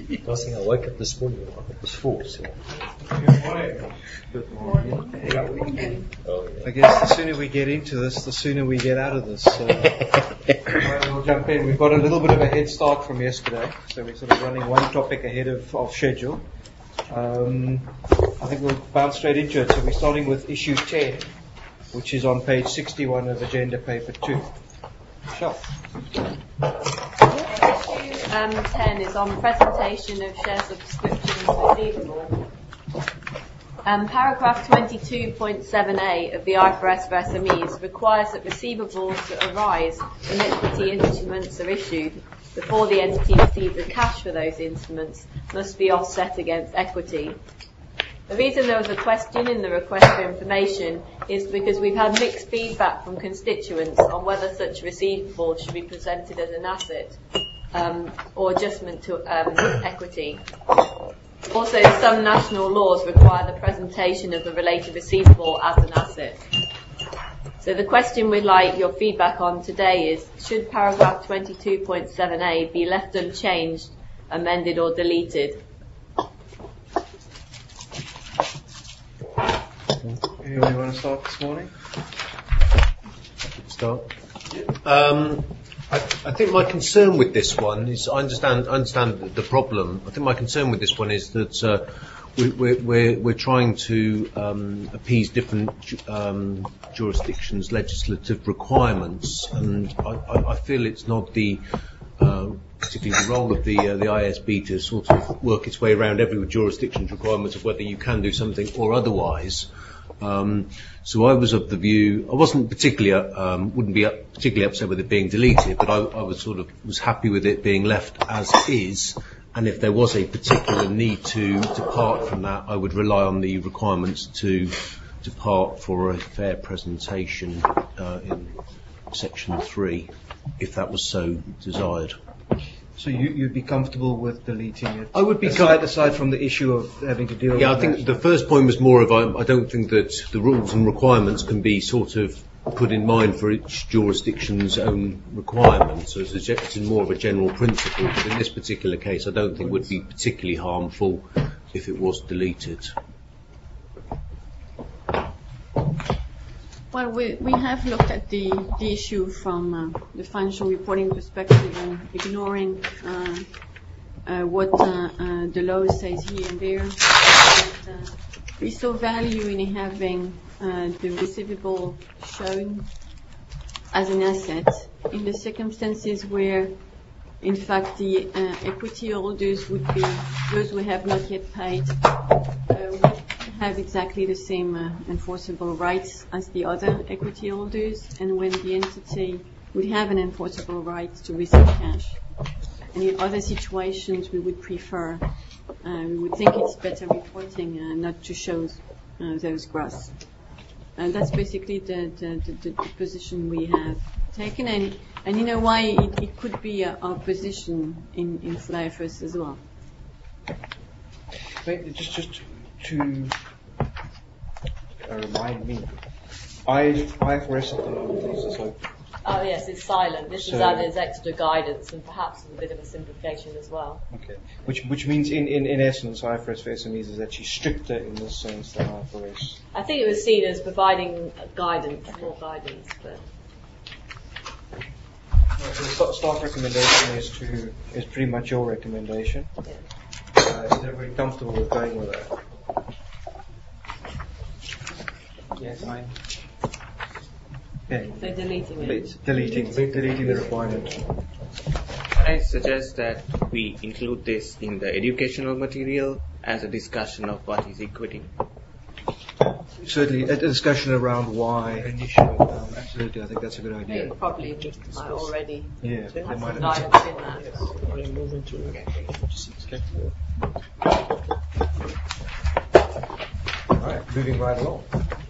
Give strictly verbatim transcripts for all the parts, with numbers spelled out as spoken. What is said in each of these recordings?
I think I woke up this morning, it was four. So. Good morning. Good morning. Oh, yeah. I guess the sooner we get into this, the sooner we get out of this. So we'll jump in. We've got a little bit of a head start from yesterday, so we're sort of running one topic ahead of, of schedule. Um, I think we'll bounce straight into it. So we're starting with issue ten, which is on page sixty-one of agenda paper two. Michelle. Um, ten is on presentation of share subscriptions receivable. Um, paragraph twenty-two point seven A of the I F R S for S M Es requires that receivables that arise when equity instruments are issued before the entity receives the cash for those instruments must be offset against equity. The reason there was a question in the request for information is because we've had mixed feedback from constituents on whether such receivables should be presented as an asset um, or adjustment to um, equity. Also, some national laws require the presentation of the related receivable as an asset. So the question we'd like your feedback on today is, should paragraph twenty-two point seven A be left unchanged, amended or deleted? Anybody want to start this morning? Start. Um, I, I think my concern with this one is, I understand, I understand the, the problem. I think my concern with this one is that uh, we, we're, we're, we're trying to um, appease different um, jurisdictions' legislative requirements, and I, I, I feel it's not the uh, particularly the role of the uh, the I S B to sort of work its way around every jurisdiction's requirements of whether you can do something or otherwise. Um, so I was of the view, I wasn't particularly, um, wouldn't be particularly upset with it being deleted, but I, I was sort of was happy with it being left as is. And if there was a particular need to depart from that, I would rely on the requirements to depart for a fair presentation uh, in section three, if that was so desired. So you, you'd be comfortable with deleting it? I would be aside, aside from the issue of having to deal yeah, with I think the first point was more of I, I don't think that the rules and requirements can be sort of put in mind for each jurisdiction's own requirements. So it's, a, it's more of a general principle, but in this particular case I don't think it would be particularly harmful if it was deleted. Well, we, we have looked at the, the issue from uh, the financial reporting perspective and ignoring uh, uh, what uh, uh, the law says here and there. But, uh, we saw value in having uh, the receivable shown as an asset in the circumstances where, in fact, the uh, equity holders would be those who have not yet paid uh, would have exactly the same uh, enforceable rights as the other equity holders, and when the entity would have an enforceable right to receive cash. And in other situations, we would prefer, uh, we would think it's better reporting uh, not to show uh, those gross. And that's basically the, the, the, the position we have taken, and, and you know why it, it could be uh, our position in, in full I F R S as well. Wait, just, just to uh, remind me, I F R S at the moment is just like. Oh yes, it's silent. This So- is added as extra guidance and perhaps a bit of a simplification as well. Okay, which which means in, in, in essence, I F R S for S M Es is actually stricter in this sense than I F R S. I think it was seen as providing guidance, more guidance, but Well, so the sta- staff recommendation is to is pretty much your recommendation. yeah. Uh, is everybody comfortable with going with that? Yes, I. Okay. So deleting it. Deleting, deleting the requirement. I suggest that we include this in the educational material as a discussion of what is equity. Certainly, a discussion around why. Um, absolutely, I think that's a good I idea. think probably we might already Yeah, have they some might have. guidance in that. We're moving to All right, moving right along.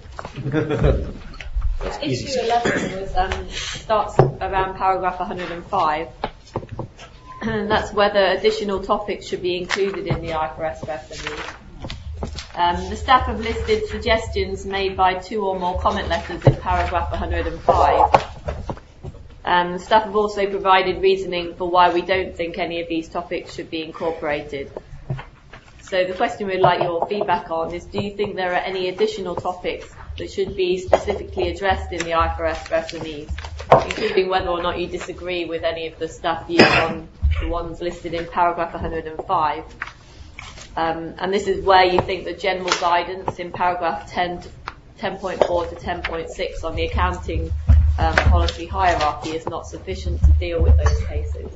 Issue eleven was, um, starts around paragraph one hundred five, and that's whether additional topics should be included in the I F R S for S M Es. Um, the staff have listed suggestions made by two or more comment letters in paragraph one hundred five. Um, staff have also provided reasoning for why we don't think any of these topics should be incorporated. So the question we'd like your feedback on is, do you think there are any additional topics that should be specifically addressed in the I F R S for S M Es, including whether or not you disagree with any of the staff views on the ones listed in paragraph one hundred five? Um, and this is where you think the general guidance in paragraph ten point four to ten point six on the accounting um, policy hierarchy is not sufficient to deal with those cases.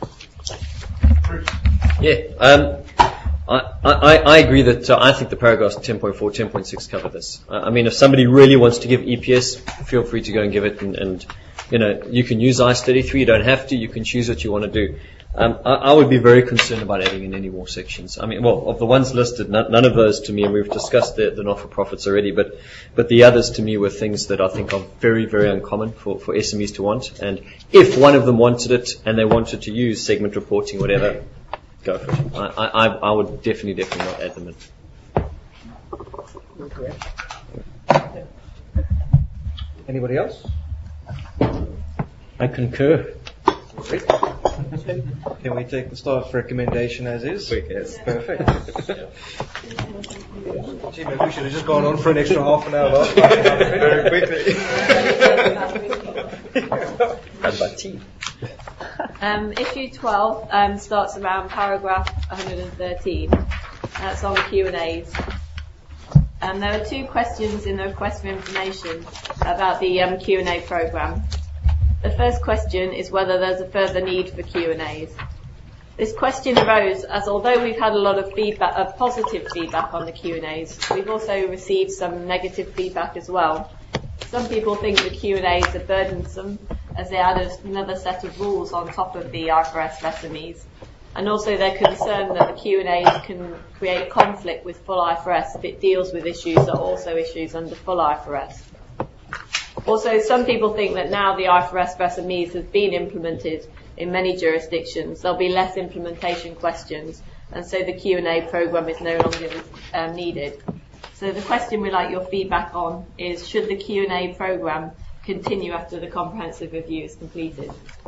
Yeah, um, I, I, I agree that uh, I think the paragraphs ten point four, ten point six cover this. Uh, I mean, if somebody really wants to give E P S, feel free to go and give it, and, and you know, you can use I S thirty-three, you don't have to, you can choose what you want to do. Um, I, I would be very concerned about adding in any more sections. I mean, well, of the ones listed, none, none of those to me, and we've discussed the, the not-for-profits already, but, but the others to me were things that I think are very, very uncommon for, for S M Es to want. And if one of them wanted it, and they wanted to use segment reporting, whatever, go for it. I, I, I would definitely, definitely not add them in. Anybody else? I concur. Can we take the staff recommendation as is? Yes. Perfect. Gee, maybe we should have just gone on for an extra half an hour last night. Very quickly. How about tea? Um, issue twelve um, starts around paragraph one hundred thirteen. That's on Q and A's. Um, there are two questions in the request for information about the um, Q and A programme. The first question is whether there's a further need for Q and A's. This question arose as although we've had a lot of feedback, of positive feedback on the Q and A's, we've also received some negative feedback as well. Some people think the Q and A's are burdensome as they add another set of rules on top of the I F R S for S M Es. And also they're concerned that the Q and A's can create conflict with full I F R S if it deals with issues that are also issues under full I F R S. Also, some people think that now the I F R S for S M Es has been implemented in many jurisdictions, there'll be less implementation questions, and so the Q and A programme is no longer um, needed. So the question we'd like your feedback on is, should the Q and A programme continue after the comprehensive review is completed?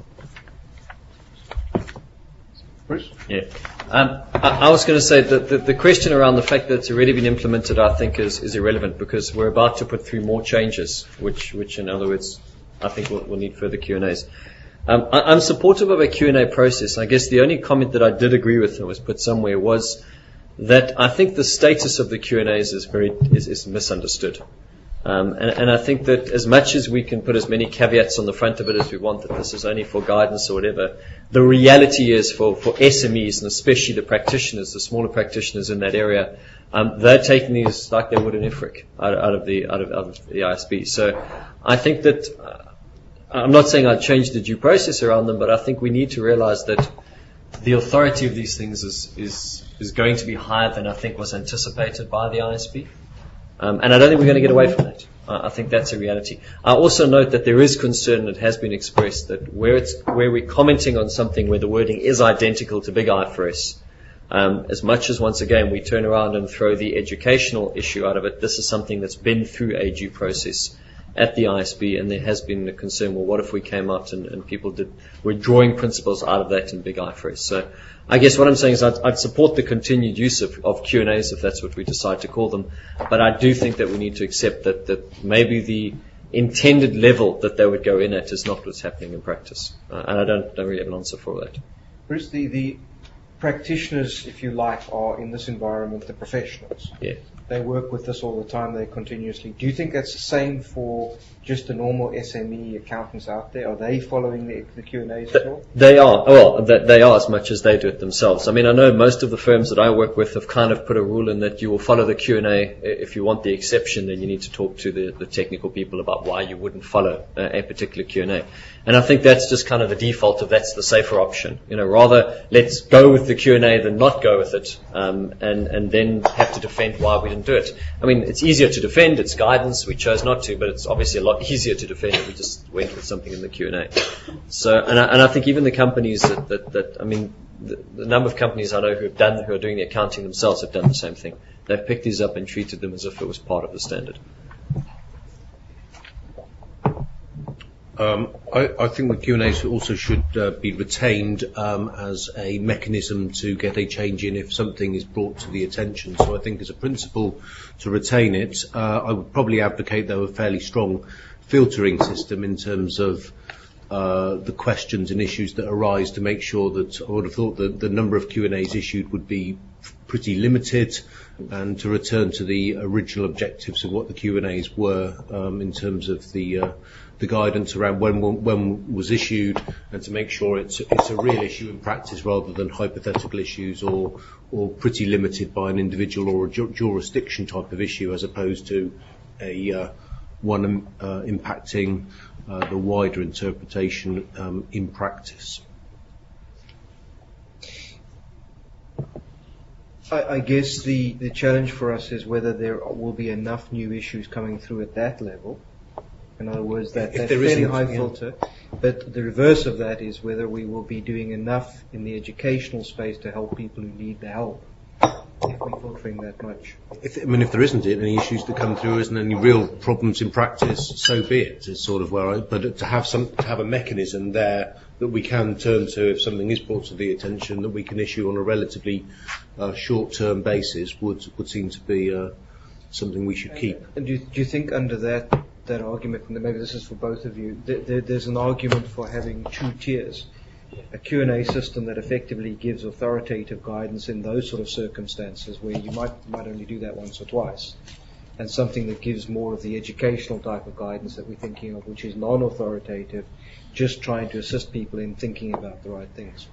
Bruce? Yeah. Um, I, I was going to say that the, the question around the fact that it's already been implemented, I think, is, is irrelevant because we're about to put through more changes, which, which in other words, I think we'll, we'll need further Q and A's. Um, I, I'm supportive of a Q and A process. I guess the only comment that I did agree with and was put somewhere was that I think the status of the Q and A's is very is, is misunderstood. Um, and, and I think that as much as we can put as many caveats on the front of it as we want, that this is only for guidance or whatever, the reality is for, for S M Es, and especially the practitioners, the smaller practitioners in that area, um, they're taking these like they would an I F R I C out, out of the out of, out of the I S B. So I think that, uh, I'm not saying I'd change the due process around them, but I think we need to realize that the authority of these things is, is, is going to be higher than I think was anticipated by the I S B. Um, and I don't think we're going to get away from that. Uh, I think that's a reality. I also note that there is concern that has been expressed that where it's where we're commenting on something where the wording is identical to big I F R S, um, as much as once again we turn around and throw the educational issue out of it, this is something that's been through a due process at the I S B, and there has been a concern, well, what if we came out and, and people did were drawing principles out of that in big I F R S? So I guess what I'm saying is I'd, I'd support the continued use of, of Q and A's if that's what we decide to call them, but I do think that we need to accept that, that maybe the intended level that they would go in at is not what's happening in practice, uh, and I don't, don't really have an answer for that. Bruce, the, the practitioners, if you like, are in this environment the professionals. Yeah. They work with this all the time, they continuously. Do you think that's the same for just the normal S M E accountants out there? Are they following the, the Q and A's as well? They are. Well, they are as much as they do it themselves. I mean, I know most of the firms that I work with have kind of put a rule in that you will follow the Q and A. If you want the exception, then you need to talk to the, the technical people about why you wouldn't follow a, a particular Q and A. And I think that's just kind of the default of that's the safer option. You know, rather let's go with the Q and A than not go with it, um, and, and then have to defend why we didn't do it. I mean, it's easier to defend, it's guidance, we chose not to, but it's obviously a lot easier to defend if we just went with something in the Q and A. So, and I, and I think even the companies that, that, that I mean, the, the number of companies I know who have done, who are doing the accounting themselves have done the same thing. They've picked these up and treated them as if it was part of the standard. Um, I, I think the Q and As also should uh, be retained um, as a mechanism to get a change in if something is brought to the attention. So I think as a principle to retain it, uh, I would probably advocate, though, a fairly strong filtering system in terms of uh, the questions and issues that arise, to make sure that I would have thought that the number of Q and As issued would be pretty limited, and to return to the original objectives of what the Q and As were um, in terms of the uh, the guidance around when when was issued, and to make sure it's it's a real issue in practice rather than hypothetical issues or or pretty limited by an individual or a ju- jurisdiction type of issue, as opposed to a uh, one uh, impacting uh, the wider interpretation um, in practice. I, I guess the, the challenge for us is whether there will be enough new issues coming through at that level. In other words, that, that fairly high yeah. filter. But the reverse of that is whether we will be doing enough in the educational space to help people who need the help, if we're filtering that much. If, I mean, if there isn't any issues that come through, isn't any real problems in practice, so be it. Is sort of where I. But to have some, to have a mechanism there that we can turn to if something is brought to the attention, that we can issue on a relatively uh, short-term basis, would would seem to be uh, something we should keep. And do you, do you think under that that argument, and maybe this is for both of you, th- th- there's an argument for having two tiers? A Q and A system that effectively gives authoritative guidance in those sort of circumstances where you might might only do that once or twice, and something that gives more of the educational type of guidance that we're thinking of, which is non-authoritative, just trying to assist people in thinking about the right things.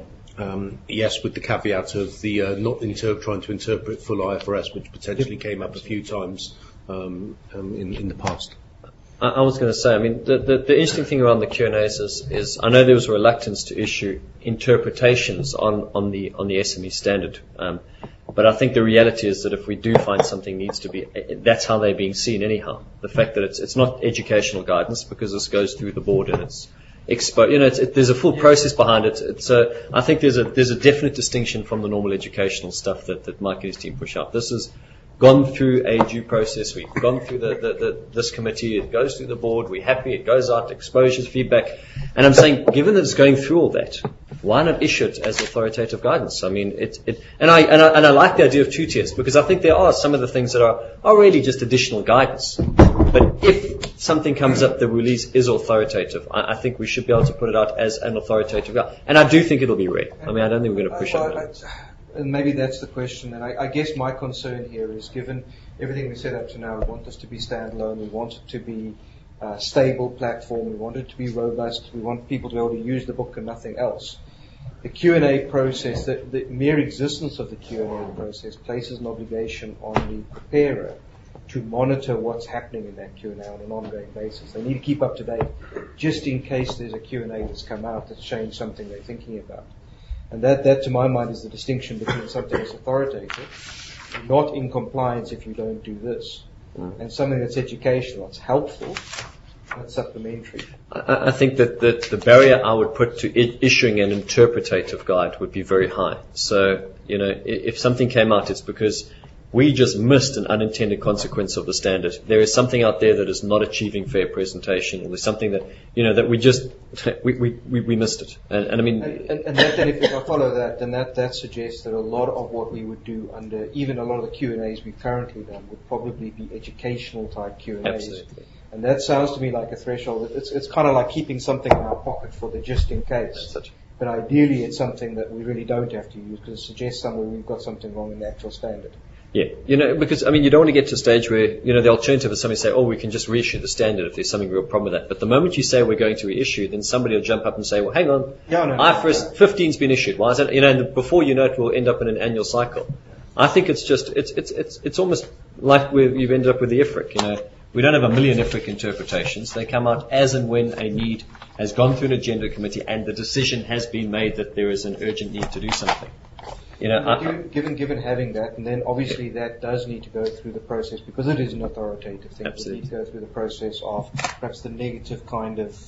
Um, yes, with the caveat of the uh, not inter- trying to interpret full I F R S, which potentially came up a few times um, um, in, in the past. I, I was going to say, I mean, the, the, the interesting thing around the Q and As is, is I know there was a reluctance to issue interpretations on, on the on the S M E standard, um, but I think the reality is that if we do find something needs to be, that's how they're being seen anyhow. The fact that it's it's not educational guidance, because this goes through the board and it's expo- you know, it's, it, there's a full process behind it. It's a, I think there's a there's a definite distinction from the normal educational stuff that, that Mike and his team push out. This is gone through a due process. We've gone through the, the, the this committee. It goes through the board. We're happy. It goes out, exposures, feedback. And I'm saying, given that it's going through all that, why not issue it as authoritative guidance? I mean, it, it and I and I and I like the idea of two tiers, because I think there are some of the things that are are really just additional guidance. But if something comes up, the release is authoritative, I, I think we should be able to put it out as an authoritative guide. And I do think it'll be rare. I mean, I don't think we're going to push uh, it. And maybe that's the question. And I, I guess my concern here is, given everything we set up to now, we want this to be standalone. We want it to be a stable platform. We want it to be robust. We want people to be able to use the book and nothing else. The Q and A process, the, the mere existence of the Q and A process places an obligation on the preparer to monitor what's happening in that Q and A on an ongoing basis. They need to keep up to date, just in case there's a Q and A that's come out that's changed something they're thinking about. And that, that, to my mind, is the distinction between something that's authoritative, not in compliance if you don't do this, mm. and something that's educational, that's helpful, that's supplementary. I, I think that, that the barrier I would put to I- issuing an interpretative guide would be very high. So, you know, if, if something came out, it's because we just missed an unintended consequence of the standard. There is something out there that is not achieving fair presentation, or there's something that, you know, that we just, we, we, we, we missed it. And, and I mean... And, and, and that, then if, if I follow that, then that, that suggests that a lot of what we would do under, even a lot of the Q and A's we've currently done, would probably be educational type Q and A's. Absolutely. And that sounds to me like a threshold. It's, it's kind of like keeping something in our pocket for the just in case. But ideally it's something that we really don't have to use, because it suggests somewhere we've got something wrong in the actual standard. Yeah, you know, because, I mean, you don't want to get to a stage where, you know, the alternative is somebody say, oh, we can just reissue the standard if there's something real problem with that. But the moment you say we're going to reissue, then somebody will jump up and say, well, hang on, yeah, no, I F R S fifteen's been issued. Why is that? You know, and before you know it, we'll end up in an annual cycle. I think it's just, it's it's it's it's almost like we've, you've ended up with the I F R I C, you know. We don't have a million I F R I C interpretations. They come out as and when a need has gone through an agenda committee and the decision has been made that there is an urgent need to do something. You know, I, given given having that, and then obviously yeah. that does need to go through the process, because it is an authoritative thing. Absolutely. It needs to go through the process of perhaps the negative kind of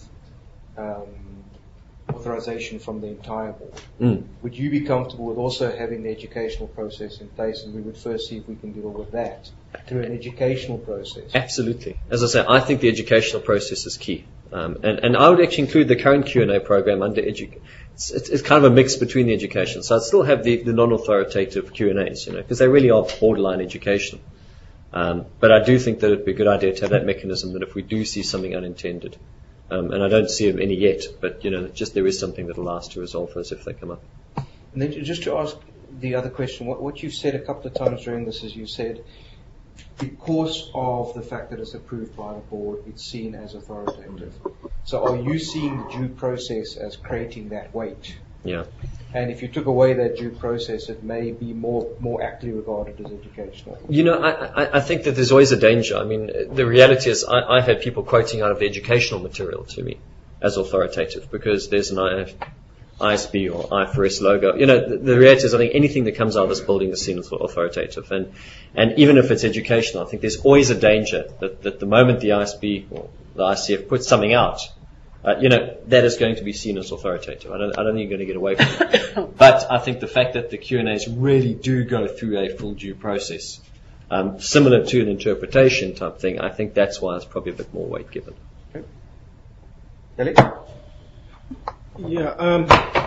um, authorization from the entire board. Mm. Would you be comfortable with also having the educational process in place, and we would first see if we can deal with that through an educational process? Absolutely. As I say, I think the educational process is key. Um, and, and I would actually include the current Q and A program under education. It's, it's, it's kind of a mix between the education. So I'd still have the, the non-authoritative Q and A's, you know, because they really are borderline education. Um, but I do think that it'd be a good idea to have that mechanism that if we do see something unintended, um, and I don't see any yet, but you know, just there is something that allows us to resolve those if they come up. And then just to ask the other question, what, what you've said a couple of times during this is you said, because of the fact that it's approved by the board, it's seen as authoritative. So are you seeing the due process as creating that weight? Yeah. And if you took away that due process, it may be more more aptly regarded as educational. You know, I, I, I think that there's always a danger. I mean, the reality is I, I've had people quoting out of the educational material to me as authoritative because there's an I S B or I F R S logo. You know, the, the reality is I think anything that comes out of this building is seen as authoritative. And, and even if it's educational, I think there's always a danger that, that the moment the I S B or the I C F puts something out, Uh, you know, that is going to be seen as authoritative. I don't, I don't think you're going to get away from it. But I think the fact that the Q and A's really do go through a full due process, um, similar to an interpretation type thing, I think that's why it's probably a bit more weight given. Okay. Ellie? Yeah, um,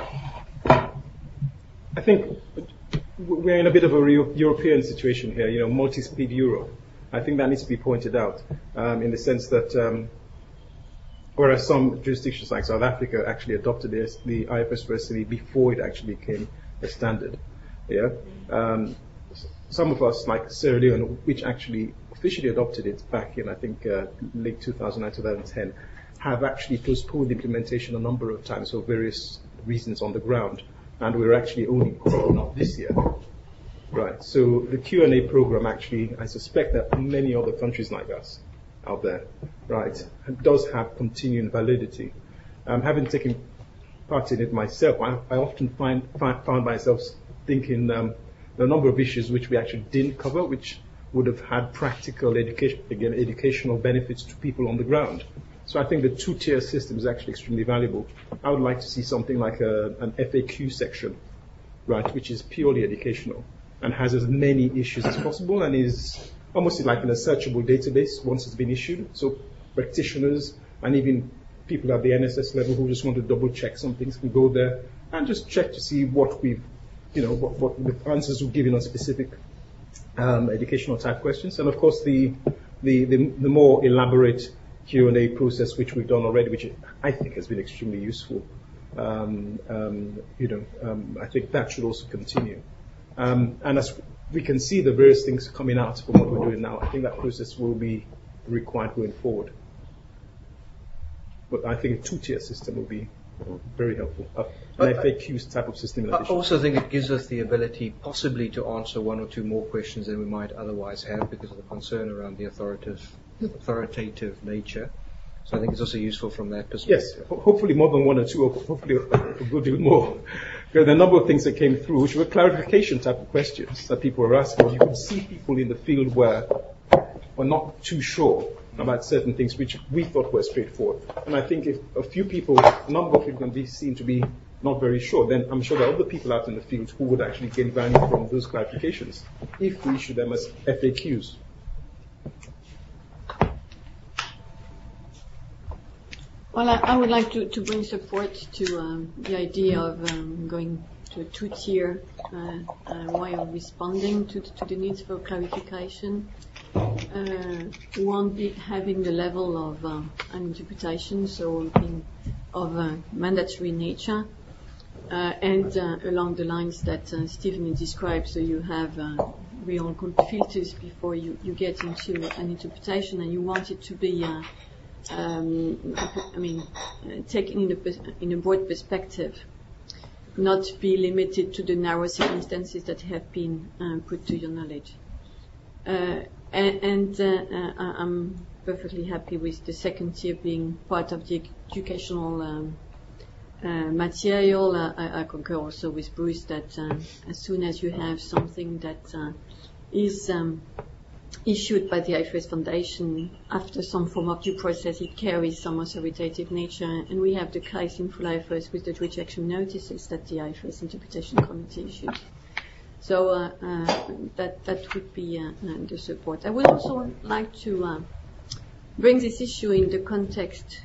I think we're in a bit of a re- European situation here, you know, multi-speed Europe. I think that needs to be pointed out um, in the sense that um, whereas some jurisdictions like South Africa actually adopted the, the I F R S for S M E before it actually became a standard. Yeah, um, some of us, like Sierra Leone, which actually officially adopted it back in I think uh, late two thousand nine, two thousand ten, have actually postponed implementation a number of times for various reasons on the ground, and we're actually only taking up this year. Right. So the Q and A program actually, I suspect that many other countries like us out there, right, does have continuing validity. Um, having taken part in it myself, I, I often find, find found myself thinking um, there are a number of issues which we actually didn't cover, which would have had practical education, again, educational benefits to people on the ground. So I think the two-tier system is actually extremely valuable. I would like to see something like a, an F A Q section, right, which is purely educational and has as many issues as possible and is almost like in a searchable database once it's been issued. So practitioners and even people at the N S S level who just want to double check some things can go there and just check to see what we've, you know, what, what the answers we've given on specific um, educational type questions. And of course the, the, the, the more elaborate Q and A process which we've done already, which I think has been extremely useful. Um, um, you know, um, I think that should also continue. Um, and as we can see the various things coming out from what we're doing now, I think that process will be required going forward. But I think a two-tier system will be very helpful. Uh, an F A Qs type of system in I addition. also think it gives us the ability possibly to answer one or two more questions than we might otherwise have because of the concern around the authoritative, authoritative nature. So I think it's also useful from that perspective. Yes, ho- hopefully more than one or two, or hopefully a good deal more. There are a number of things that came through, which were clarification type of questions that people were asking. You could see people in the field where were not too sure about certain things, which we thought were straightforward. And I think if a few people, a number of people can be seen to be not very sure, then I'm sure there are other people out in the field who would actually gain value from those clarifications if we issue them as F A Qs. Well, I, I would like to, to bring support to um, the idea of um, going to a two-tier uh, uh, way of responding to, to the needs for clarification. Uh, one bit having the level of uh, an interpretation, so being of a mandatory nature, uh, and uh, along the lines that uh, Stephen described, so you have uh, real filters before you, you get into an interpretation, and you want it to be uh, Um, I mean, uh, taken in a, in a broad perspective, not be limited to the narrow circumstances that have been uh, put to your knowledge. Uh, and and uh, uh, I'm perfectly happy with the second tier being part of the educational um, uh, material. Uh, I, I concur also with Bruce that uh, as soon as you have something that uh, is um, issued by the I F R S Foundation after some form of due process, it carries some authoritative nature, and we have the case in full I F R S with the rejection notices that the I F R S Interpretation Committee issued. So uh, uh, that that would be uh, uh, the support. I would also like to uh, bring this issue in the context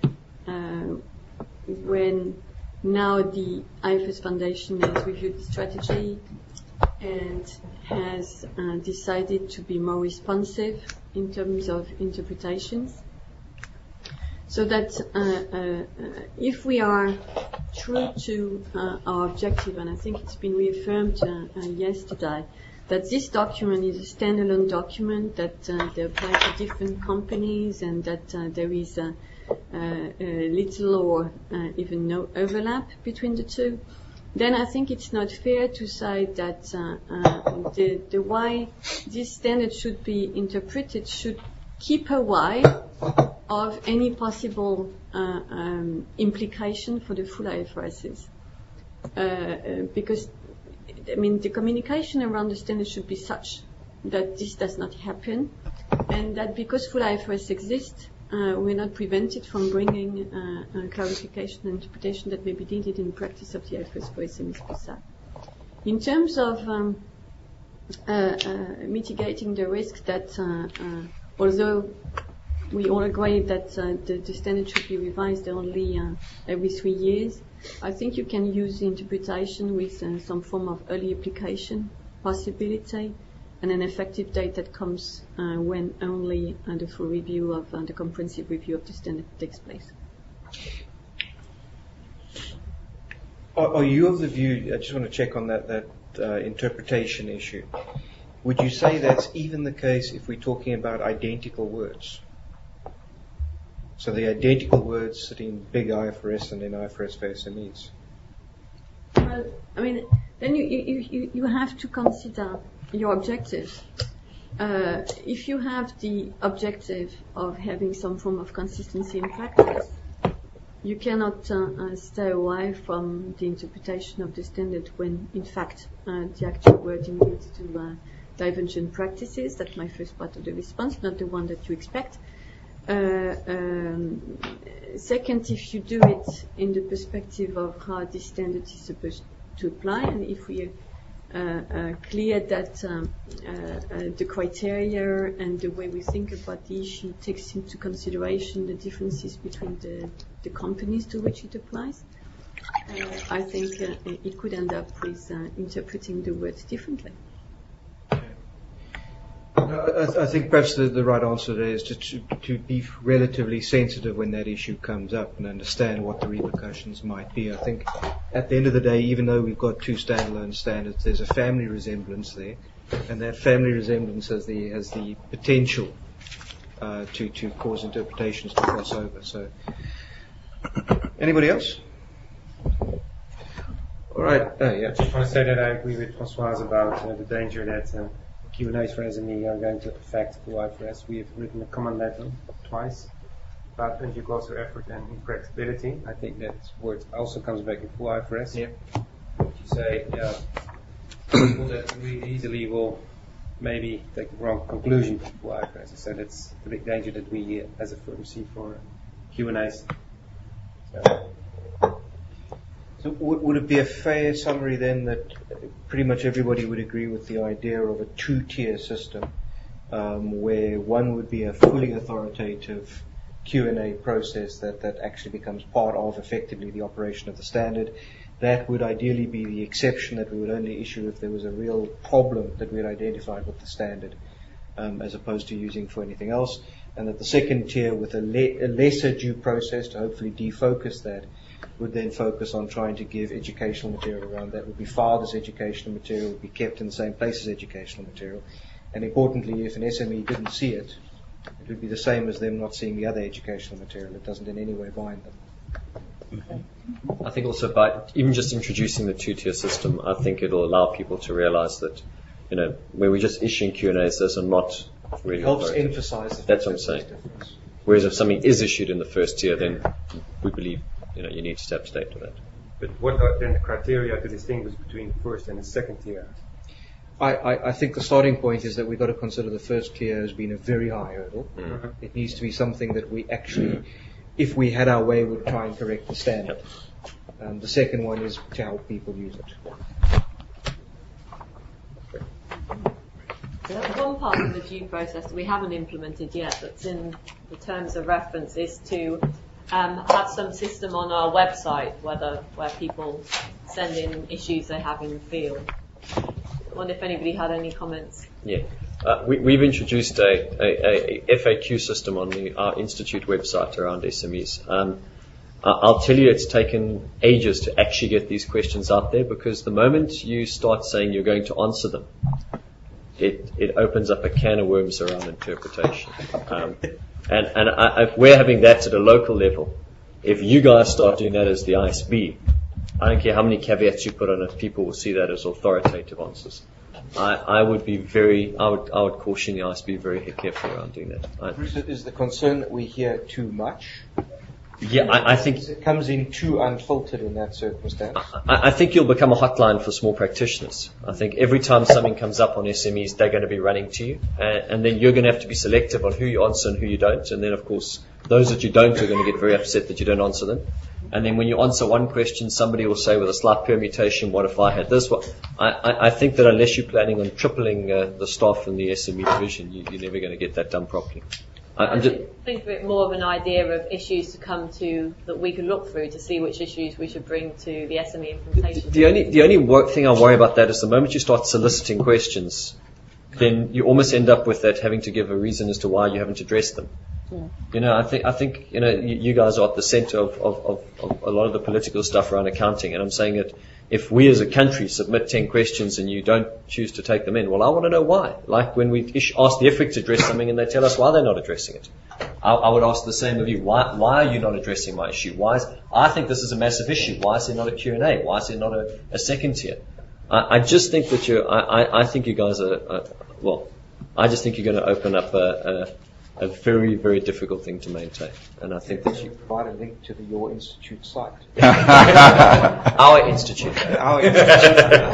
uh, when now the I F R S Foundation has reviewed the strategy and has uh, decided to be more responsive in terms of interpretations. So that uh, uh, if we are true to uh, our objective, and I think it's been reaffirmed uh, uh, yesterday, that this document is a standalone document, that uh, they apply to different companies, and that uh, there is a, a, a little or uh, even no overlap between the two, then I think it's not fair to say that uh, uh, the, the way this standard should be interpreted should keep away of any possible uh, um, implication for the full I F R Ss. Uh, uh, because, I mean, the communication around the standard should be such that this does not happen, and that because full I F R S exists, uh, we're not prevented from bringing uh, uh, clarification and interpretation that may be needed in practice of the I F R S for S M Es per se. In terms of um, uh, uh, mitigating the risk that, uh, uh, although we all agree that uh, the, the standard should be revised only uh, every three years, I think you can use the interpretation with uh, some form of early application possibility and an effective date that comes uh, when only uh, the full review of uh, the comprehensive review of the standard takes place. Are, are you of the view, I just want to check on that, that uh, interpretation issue. Would you say that's even the case if we're talking about identical words? So the identical words sitting in big I F R S and in I F R S for S M Es? Well, I mean, then you, you, you, you have to consider your objectives. Uh, if you have the objective of having some form of consistency in practice, you cannot uh, uh, stay away from the interpretation of the standard when, in fact, uh, the actual wording leads to uh, divergent practices. That's my first part of the response, not the one that you expect. Uh, um, second, if you do it in the perspective of how this standard is supposed to apply, and if we are uh, uh, clear that um, uh, uh, the criteria and the way we think about the issue takes into consideration the differences between the, the companies to which it applies, uh, I think uh, it could end up with uh, interpreting the words differently. I, I think perhaps the, the right answer there is to, to, to be relatively sensitive when that issue comes up and understand what the repercussions might be. I think at the end of the day, even though we've got two standalone standards, there's a family resemblance there, and that family resemblance has the has the potential uh, to to cause interpretations to cross over. So, anybody else? All right. Oh, yeah. I just want to say that I agree with Françoise about uh, the danger that uh, Q and A's for S M E are going to affect full I F R S. We have written a comment letter twice about undue cost of effort and impracticability. I think that word also comes back in full I F R S. Yeah. You say, yeah, people that really easily will maybe take the wrong conclusion from full I F R S. So that's the big danger that we uh, as a firm see for Q and A's. So, So w- would it be a fair summary then that pretty much everybody would agree with the idea of a two-tier system, um, where one would be a fully authoritative Q and A process that, that actually becomes part of effectively the operation of the standard? That would ideally be the exception that we would only issue if there was a real problem that we had identified with the standard, um, as opposed to using for anything else. And that the second tier with a, le- a lesser due process to hopefully defocus that would then focus on trying to give educational material around that, would be filed as educational material, would be kept in the same place as educational material. And importantly, if an S M E didn't see it, it would be the same as them not seeing the other educational material. It doesn't in any way bind them. I think also by even just introducing the two-tier system, I think it'll allow people to realize that, you know, when we're just issuing Q and A's, those are not really It helps authoritative. emphasize the That's what I'm saying. difference. Whereas if something is issued in the first tier, then we believe, you know, you need to stay up to date with that. but what are then the criteria to distinguish between the first and the second tier? I, I, I think the starting point is that we've got to consider the first tier as being a very high hurdle. Mm. It needs to be something that we actually, if we had our way, would try and correct the standard. Um, the second one is to help people use it. There's one part of the due process that we haven't implemented yet that's in the terms of reference is to um, have some system on our website whether where people send in issues they have in the field. I wonder if anybody had any comments. Yeah. Uh, we, we've introduced a, a, a F A Q system on the, our institute website around S M Es. Um, I'll tell you, it's taken ages to actually get these questions out there, because the moment you start saying you're going to answer them, it, it opens up a can of worms around interpretation. Um, and and I, if we're having that at a local level, if you guys start doing that as the I S B, I don't care how many caveats you put on it, people will see that as authoritative answers. I, I would be very, I would, I would caution the I S B very careful around doing that. I, Bruce, is the concern that we hear too much? Yeah, I, I think it comes in too unfiltered in that circumstance. I, I think you'll become a hotline for small practitioners. I think every time something comes up on S M Es, they're going to be running to you, and, and then you're going to have to be selective on who you answer and who you don't. And then, of course, those that you don't are going to get very upset that you don't answer them. And then when you answer one question, somebody will say with a slight permutation, "What if I had this?" What I, I, I think that unless you're planning on tripling uh, the staff in the S M E division, you, you're never going to get that done properly. I think of it more of an idea of issues to come to that we could look through to see which issues we should bring to the S M E implementation. The, the only the only work thing I worry about that is the moment you start soliciting questions, then you almost end up with that having to give a reason as to why you haven't addressed them. Yeah. You know, I think I think you know you, you guys are at the centre of, of, of, of a lot of the political stuff around accounting, and I'm saying that if we as a country submit ten questions and you don't choose to take them in, well, I want to know why. Like when we ish, ask the I F R I C to address something and they tell us why they're not addressing it. I, I would ask the same of you. Why, why are you not addressing my issue? Why is, I think this is a massive issue. Why is there not a Q and A? Why is there not a, a second tier? I, I just think that you I, I, I think you guys are, uh, well, I just think you're going to open up a, a, a very, very difficult thing to maintain. And I think that you provide a link to the Your Institute site. Our institute. Our institute.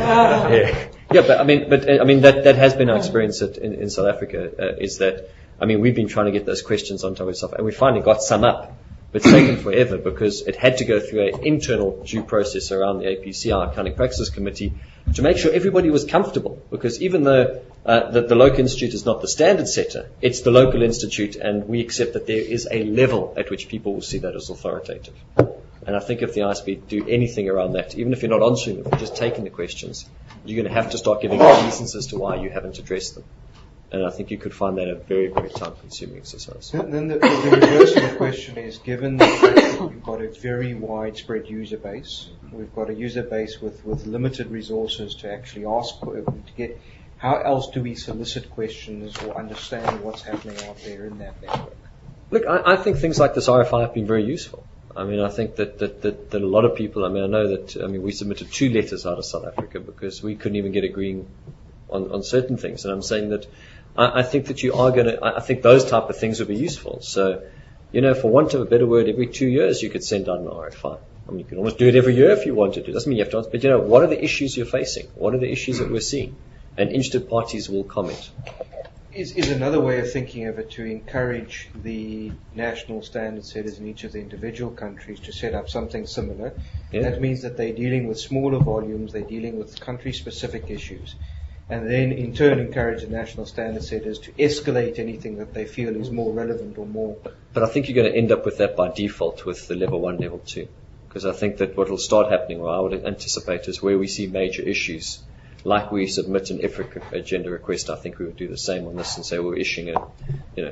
yeah. yeah, but I mean, but I mean that that has been our experience at, in, in South Africa. Uh, is that I mean we've been trying to get those questions onto our stuff, and we finally got some up, but it's taken forever because it had to go through an internal due process around the A P C, our Accounting Practices Committee, to make sure everybody was comfortable. Because even though uh, the, the local institute is not the standard setter, it's the local institute, and we accept that there is a level at which people will see that as authoritative. And I think if the I S B do anything around that, even if you're not answering them, if you're just taking the questions, you're going to have to start giving reasons as to why you haven't addressed them. And I think you could find that a very, very time-consuming exercise. Then the, the reverse of the question is, given the fact that we've got a very widespread user base, we've got a user base with, with limited resources to actually ask, to get, how else do we solicit questions or understand what's happening out there in that network? Look, I, I think things like this R F I have been very useful. I mean, I think that, that, that, that a lot of people, I mean, I know that, I mean, we submitted two letters out of South Africa because we couldn't even get agreeing on, on certain things. And I'm saying that I, I think that you are going to, I think those type of things would be useful. So, you know, for want of a better word, every two years you could send out an R F I. I mean, you can almost do it every year if you wanted to. It doesn't mean you have to answer. But, you know, what are the issues you're facing? What are the issues that we're seeing? And interested parties will comment. Is, is another way of thinking of it to encourage the national standard setters in each of the individual countries to set up something similar. Yeah. That means that they're dealing with smaller volumes, they're dealing with country-specific issues, and then in turn encourage the national standard setters to escalate anything that they feel is more relevant or more. But I think you're going to end up with that by default with the level one, level two. Because I think that what will start happening, or I would anticipate, is where we see major issues, like we submit an I F R I C agenda request, I think we would do the same on this and say we're issuing a, you know,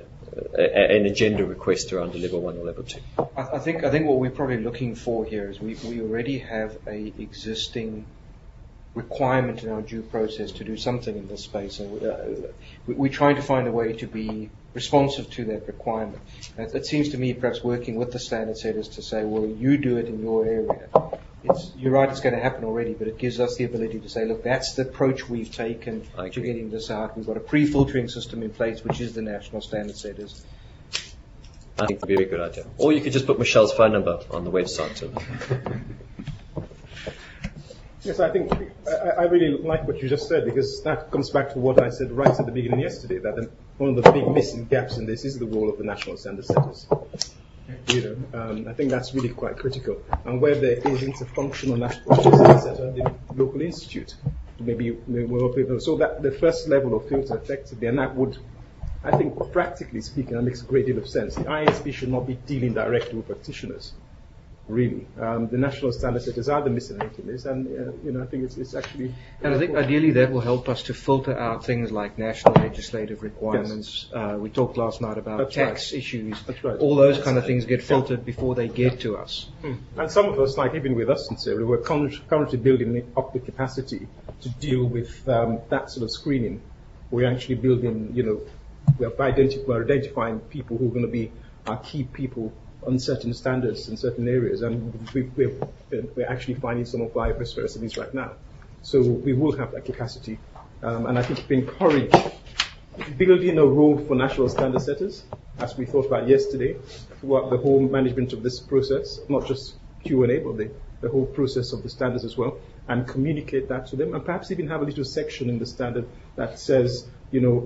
a, an agenda request around a level one or level two. I, I think I think what we're probably looking for here is we, we already have a existing requirement in our due process to do something in this space, and we, uh, we, we're trying to find a way to be responsive to that requirement. And it, it seems to me perhaps working with the standard setters to say, well, you do it in your area. It's, you're right, it's going to happen already, but it gives us the ability to say, look, that's the approach we've taken to getting this out. We've got a pre-filtering system in place, which is the national standard setters. I think that would be a very good idea. Or you could just put Michelle's phone number on the website too. Yes, I think I, I really like what you just said, because that comes back to what I said right at the beginning yesterday, that the, one of the big missing gaps in this is the role of the national standard setters. You know, um, I think that's really quite critical. And where there isn't a functional national standard setter, the local institute, maybe, maybe more people. So that the first level of filter effectively, and that would I think practically speaking, that makes a great deal of sense. The I A S B should not be dealing directly with practitioners, really. Um, the national standard setters are the missing link in this, and uh, you know, I think it's, it's actually. And I think ideally that will help us to filter out things like national legislative requirements. Yes. Uh, we talked last night about That's tax right. issues. That's right. All those kind of things get filtered yeah. before they get to us. Mm. And some of us, like even with us in Syria, we're con- currently building up the capacity to deal with um, that sort of screening. We're actually building, you know, we're, identi- we're identifying people who are going to be our key people on certain standards in certain areas, and we, we're, we're actually finding some of our I F R S S M Es right now. So we will have that capacity, um, and I think we encourage building a role for national standard setters, as we thought about yesterday, throughout the whole management of this process, not just Q and A, but the, the whole process of the standards as well, and communicate that to them, and perhaps even have a little section in the standard that says, you know,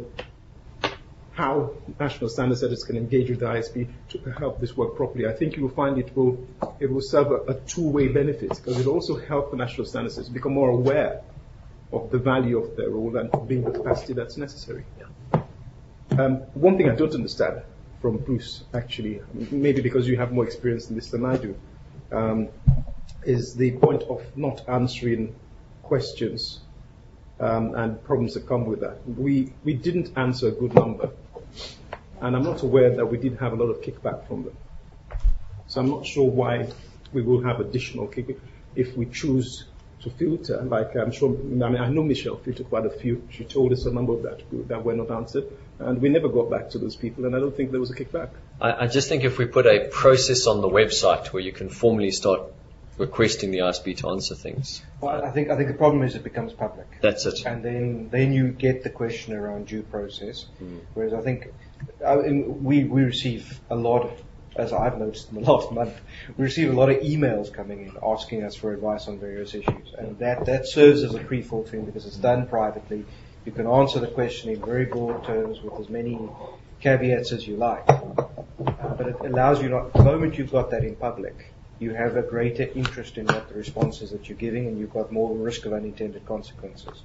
how national standard setters can engage with the I S B to help this work properly. I think you will find it will it will serve a, a two-way benefit, because it will also help the national standard setters become more aware of the value of their role and to build the capacity that's necessary. Yeah. Um, one thing I don't understand from Bruce, actually, maybe because you have more experience in this than I do, um, is the point of not answering questions um, and problems that come with that. We we didn't answer a good number. And I'm not aware that we did have a lot of kickback from them. So I'm not sure why we will have additional kickback if we choose to filter. Like I'm sure, I mean, I know Michelle filtered quite a few. She told us a number of that that were not answered, and we never got back to those people. And I don't think there was a kickback. I, I just think if we put a process on the website where you can formally start requesting the I S B to answer things. Well, I think I think the problem is it becomes public. That's it. And then then you get the question around due process. Mm. Whereas I think I mean, we we receive a lot of, as I've noticed in the last month, we receive a lot of emails coming in asking us for advice on various issues, and that that serves as a pre-filtering because it's done privately. You can answer the question in very broad terms with as many caveats as you like, uh, but it allows you not. The moment you've got that in public, you have a greater interest in what the response is that you're giving, and you've got more risk of unintended consequences.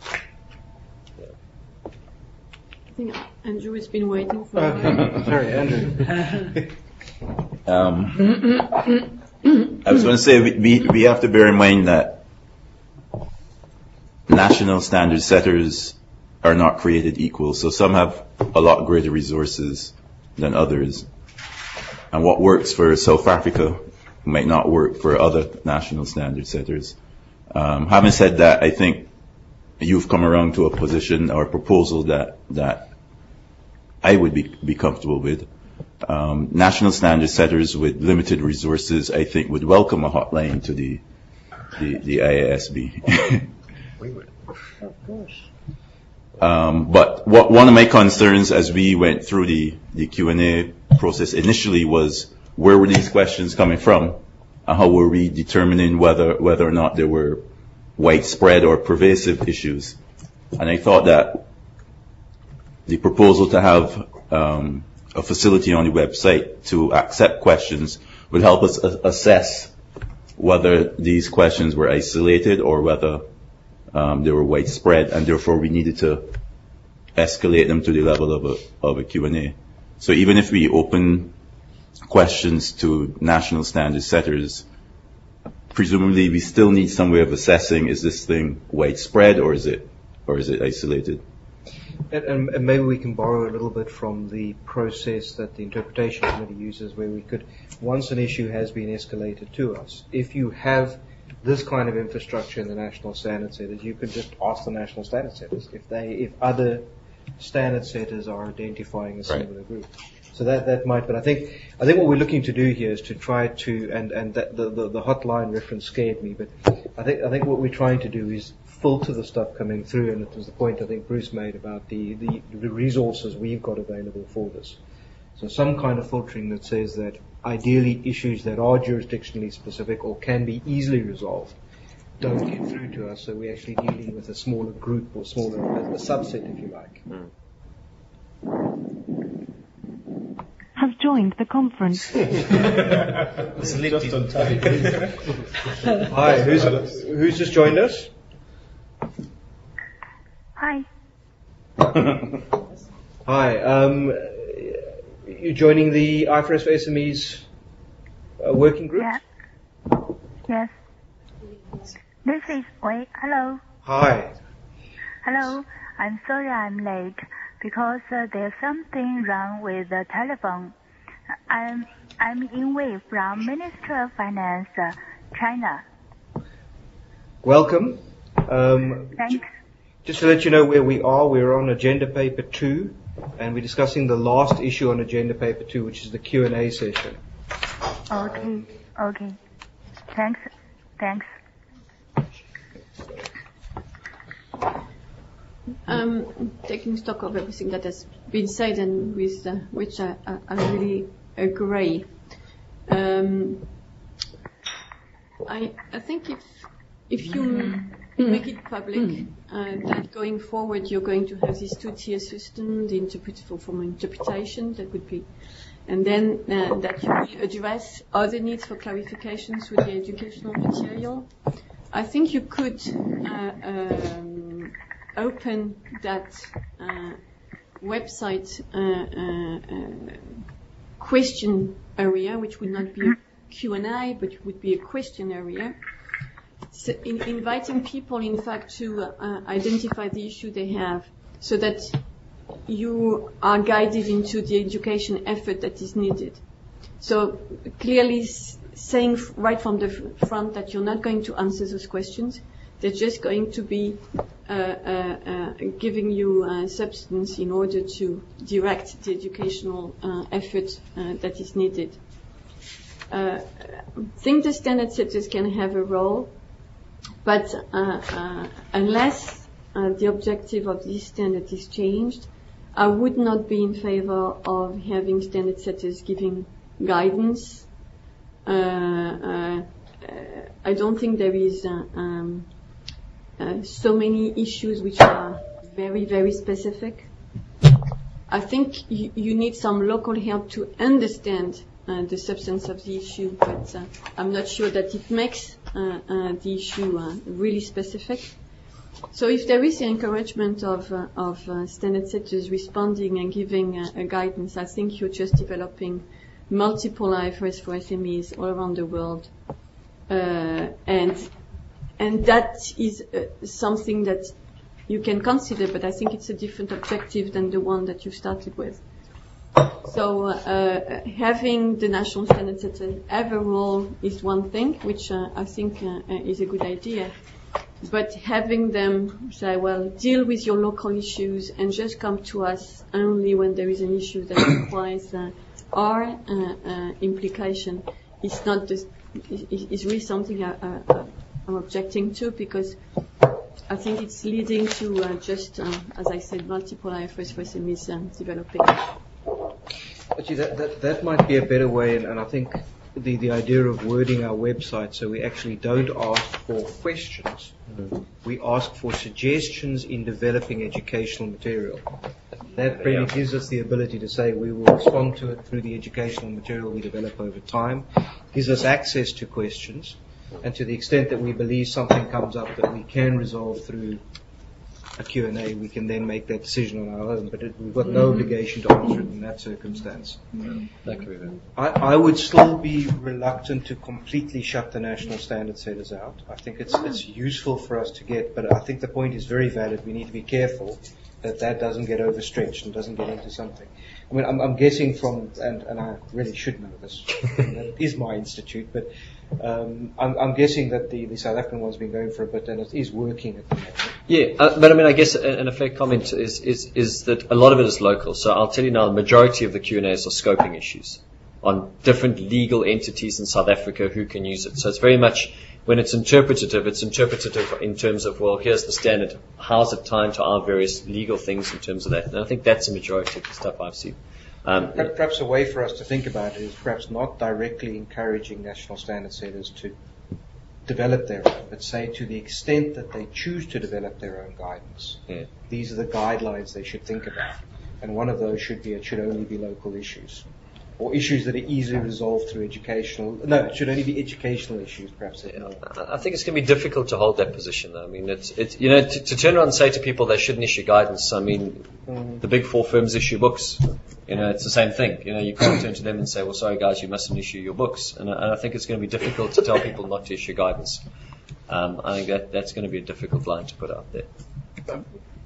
I think Andrew has been waiting for uh, Sorry, Andrew. um, I was going to say, we, we, we have to bear in mind that national standard setters are not created equal. So some have a lot greater resources than others. And what works for South Africa might not work for other national standard setters. Um, having said that, I think you've come around to a position or a proposal that, that I would be, be comfortable with. Um, national standard setters with limited resources, I think, would welcome a hotline to the, the, the I A S B. We would. Of course. Um, but what, one of my concerns as we went through the, the Q and A process initially was, where were these questions coming from? And how were we determining whether whether or not there were widespread or pervasive issues? And I thought that the proposal to have um, a facility on the website to accept questions would help us a- assess whether these questions were isolated or whether um, they were widespread, and therefore we needed to escalate them to the level of a, of a Q and A. So even if we open questions to national standard setters, presumably we still need some way of assessing, is this thing widespread or is it or is it isolated? And, and maybe we can borrow a little bit from the process that the interpretation committee uses, where we could, once an issue has been escalated to us, if you have this kind of infrastructure in the national standard setters, you can just ask the national standard setters if they, if other standard setters are identifying a similar right. group. So that that might, but I think I think what we're looking to do here is to try to, and and that the, the the hotline reference scared me, but I think I think what we're trying to do is filter the stuff coming through, and it was the point I think Bruce made about the the, the resources we've got available for this. So some kind of filtering that says that ideally issues that are jurisdictionally specific or can be easily resolved don't get through to us. So we're actually dealing with a smaller group or smaller a, a subset, if you like. Mm. Has joined the conference. Just on time. Hi, who's, who's just joined us? Hi. Hi. Um, you joining the I F R S for S M Es uh, working group? Yeah. Yes. This is, wait, hello. Hi. Hello. I'm sorry I'm late because uh, there's something wrong with the telephone. I'm I'm in Wei from Ministry of Finance, uh, China. Welcome. Um, Thanks. j- just to let you know where we are, we're on agenda paper two, and we're discussing the last issue on agenda paper two, which is the Q and A session. Okay. Okay. Thanks. Thanks. Um, taking stock of everything that has been said and with uh, which I, I, I really agree. Um, I, I think if if you make it public uh, that going forward you're going to have this two-tier system, the interpret for formal interpretation, that would be, and then uh, that you will address other needs for clarifications with the educational material. I think you could uh, um, open that uh, website uh, uh, uh, question area, which would not be a Q and A, but would be a question area. So in inviting people, in fact, to uh, identify the issue they have, so that you are guided into the education effort that is needed. So clearly s- saying f- right from the f- front that you're not going to answer those questions, they're just going to be uh, uh, uh, giving you uh, substance in order to direct the educational uh, effort uh, that is needed. Uh, I think the standard setters can have a role, but uh, uh, unless uh, the objective of this standard is changed, I would not be in favor of having standard setters giving guidance. Uh, uh, I don't think there is uh, um, uh, so many issues which are very, very specific. I think you, you need some local help to understand uh, the substance of the issue, but uh, I'm not sure that it makes uh, uh, the issue uh, really specific. So if there is the encouragement of, uh, of uh, standard setters responding and giving uh, a guidance, I think you're just developing multiple I F R S for S M Es all around the world. Uh, and and that is uh, something that you can consider, but I think it's a different objective than the one that you started with. So uh, having the national standard setter have a role is one thing, which uh, I think uh, is a good idea. But having them say, well, deal with your local issues and just come to us only when there is an issue that requires uh, our uh, uh, implication is not this, is, is really something I, I, I'm objecting to, because I think it's leading to uh, just, uh, as I said, multiple I F R S for S M Es uh, developing. Actually, that, that, that might be a better way, and, and I think the, the idea of wording our website so we actually don't ask for questions. Mm. We ask for suggestions in developing educational material. That really yeah. gives us the ability to say we will respond to it through the educational material we develop over time, gives us access to questions, and to the extent that we believe something comes up that we can resolve through a Q and A, we can then make that decision on our own, but it, we've got no mm-hmm. obligation to answer it in that circumstance. Mm-hmm. I, I would still be reluctant to completely shut the national standard setters out. I think it's it's useful for us to get, but I think the point is very valid. We need to be careful that that doesn't get overstretched and doesn't get into something. I mean, I'm, I'm guessing from, and, and I really should know this, that it is my institute, but um, I'm, I'm guessing that the, the South African one's been going for a bit and it is working at the moment. Yeah, uh, but I mean, I guess an a fair comment is, is, is that a lot of it is local. So I'll tell you now, the majority of the Q and A's are scoping issues on different legal entities in South Africa who can use it. So it's very much, when it's interpretative, it's interpretative in terms of, well, here's the standard. How's it tied to our various legal things in terms of that? And I think that's the majority of the stuff I've seen. Um, perhaps a way for us to think about it is perhaps not directly encouraging national standard setters to develop their own, but say to the extent that they choose to develop their own guidance. Yeah. These are the guidelines they should think about. And one of those should be, it should only be local issues. or issues that are easily resolved through educational. No, it should only be educational issues, perhaps. Yeah, I think it's going to be difficult to hold that position. Though. I mean, it's, it's you know, to, to turn around and say to people they shouldn't issue guidance. I mean, mm. the big four firms issue books. You know, it's the same thing. You know, you can't turn to them and say, well, sorry guys, you mustn't issue your books. And, and I think it's going to be difficult to tell people not to issue guidance. Um, I think that that's going to be a difficult line to put out there. Um,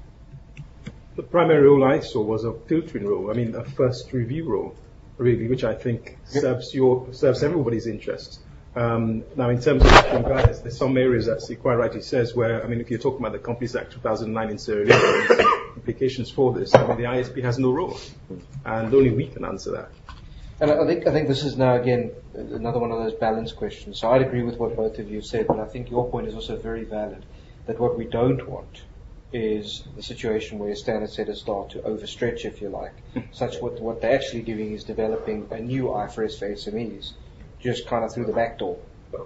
the primary role I saw was a filtering role. I mean, a first review role, really, which I think serves your serves everybody's interest. Um, now, in terms of issuing guidance, there's some areas that he quite rightly says where, I mean, if you're talking about the Companies Act two thousand nine in Sierra Leone, implications for this, I mean, the I S P has no role, and only we can answer that. And I think I think this is now again another one of those balance questions. So I'd agree with what both of you said, but I think your point is also very valid. That what we don't want is the situation where standard setters start to overstretch, if you like, such what what they're actually doing is developing a new I F R S for S M Es, just kind of through the back door.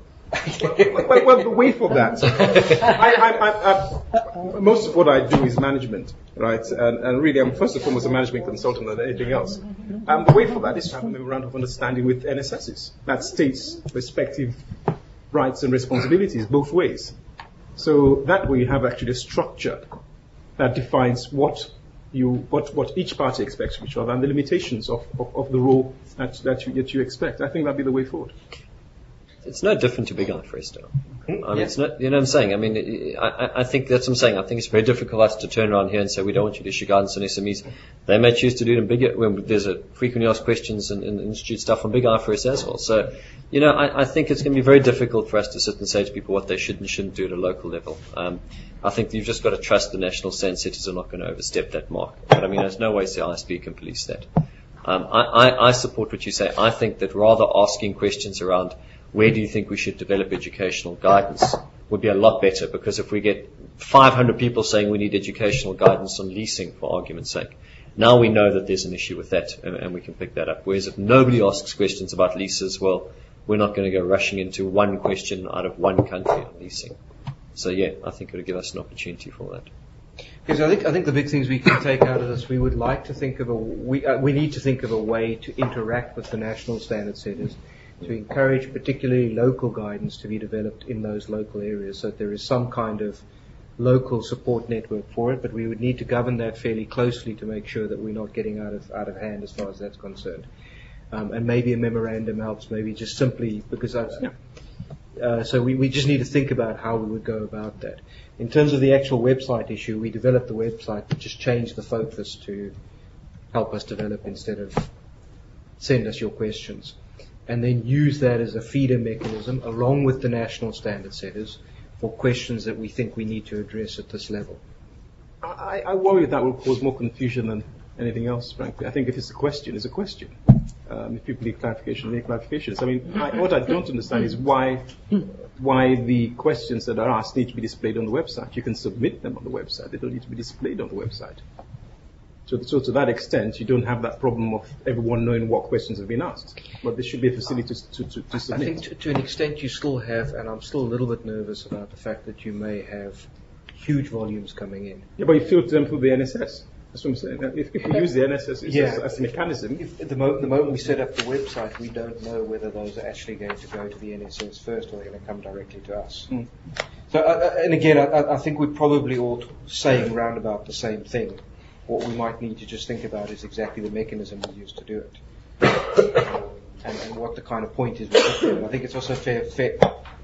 well, well, wait for that. I, I, I, I, most of what I do is management, right? And, and really, I'm first and foremost a management consultant than anything else. Um, the way for that is to have a memorandum of understanding with N S Ss that states respective rights and responsibilities both ways. So that way, you have actually a structure that defines what you, what, what each party expects from each other and the limitations of, of, of the role that, that, you, that you expect. I think that'd be the way forward. It's no different to big I F R S, though. I mean, yeah. it's not, you know what I'm saying? I mean, I, I think that's what I'm saying. I think it's very difficult for us to turn around here and say we don't want you to issue guidance on S M Es. They may choose to do it in bigger, when there's a frequently asked questions and, and institute stuff on big I F R S as well. So, you know, I, I think it's going to be very difficult for us to sit and say to people what they should and shouldn't do at a local level. Um, I think you've just got to trust the national standard setters are not going to overstep that mark. But I mean, there's no way the I S P can police that. Um, I, I, I support what you say. I think that rather asking questions around where do you think we should develop educational guidance would be a lot better, because if we get five hundred people saying we need educational guidance on leasing, for argument's sake, now we know that there's an issue with that, and, and we can pick that up. Whereas if nobody asks questions about leases, well, we're not going to go rushing into one question out of one country on leasing. So yeah, I think it would give us an opportunity for that. Because I think I think the big things we can take out of this, we would like to think of a we uh, we need to think of a way to interact with the national standard setters, to encourage particularly local guidance to be developed in those local areas, so that there is some kind of local support network for it. But we would need to govern that fairly closely to make sure that we're not getting out of out of hand as far as that's concerned. Um, and maybe a memorandum helps. Maybe just simply because I. Uh, so we, we just need to think about how we would go about that. In terms of the actual website issue, we developed the website, but just changed the focus to help us develop instead of send us your questions. And then use that as a feeder mechanism along with the national standard setters for questions that we think we need to address at this level. I, I worry that will cause more confusion than anything else, frankly. I think if it's a question, it's a question. Um, if people need clarification, they need clarifications. I mean, I, what I don't understand is why why the questions that are asked need to be displayed on the website. You can submit them on the website. They don't need to be displayed on the website. So, so to that extent, you don't have that problem of everyone knowing what questions have been asked. But there should be a facility to, to, to, to submit. I think to, to an extent you still have, and I'm still a little bit nervous about the fact that you may have huge volumes coming in. Yeah, but you filter them through the N S S. That's what I'm saying. If, if we use the N S S yeah. as, as a mechanism. If the, mo- the moment we set up the website, we don't know whether those are actually going to go to the N S S first or they're going to come directly to us. Mm. So, uh, and again, I, I think we're probably all saying round about the same thing. What we might need to just think about is exactly the mechanism we use to do it, and, and what the kind of point is. And I think it's also fair, fair,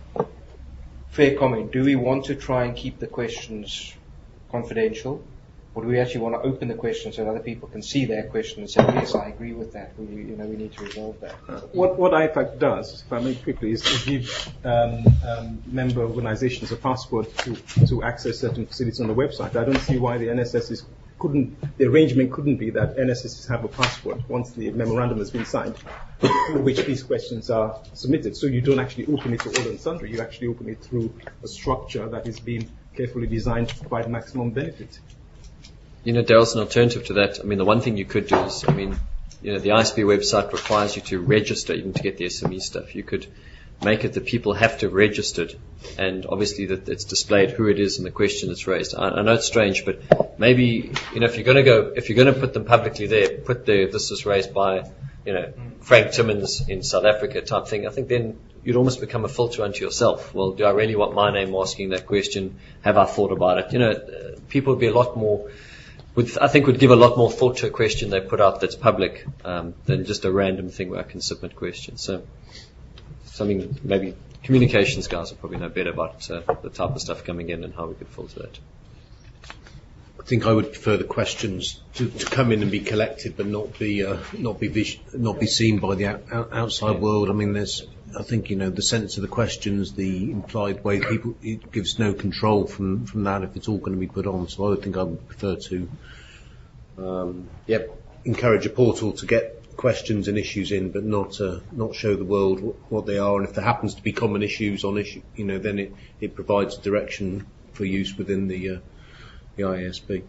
fair comment. Do we want to try and keep the questions confidential, or do we actually want to open the questions so that other people can see their question and say, yes, I agree with that. We, you know, we need to resolve that. What what I FAC does, if I may quickly, is to give um, um, member organisations a password to to access certain facilities on the website. I don't see why the N S S is. Couldn't, the arrangement couldn't be that N S Ss have a password once the memorandum has been signed, through which these questions are submitted. So you don't actually open it to all and sundry. You actually open it through a structure that is being carefully designed to provide maximum benefit. You know, Daryl's an alternative to that. I mean, the one thing you could do is, I mean, you know, the I S B website requires you to register even to get the S M E stuff. You could make it that people have to have registered, and obviously that it's displayed who it is and the question that's raised. I, I know it's strange, but maybe, you know, if you're going to go, if you're going to put them publicly there, put the, this is raised by you know, Frank Timmins in South Africa type thing, I think then you'd almost become a filter unto yourself. Well, do I really want my name asking that question? Have I thought about it? You know, uh, people would be a lot more, would, I think would give a lot more thought to a question they put out that's public um, than just a random thing where I can submit questions. So something, maybe communications guys will probably know better about uh, the type of stuff coming in and how we could filter that. I think I would prefer the questions to, to come in and be collected, but not be uh, not be vis- not be seen by the out- outside world. I mean, there's, I think, you know, the sense of the questions, the implied way people, it gives no control from, from that if it's all going to be put on. So I would think I would prefer to, um, yeah, encourage a portal to get questions and issues in, but not uh, not show the world what, what they are. And if there happens to be common issues on issue, you know, then it, it provides direction for use within the uh, the I A S B.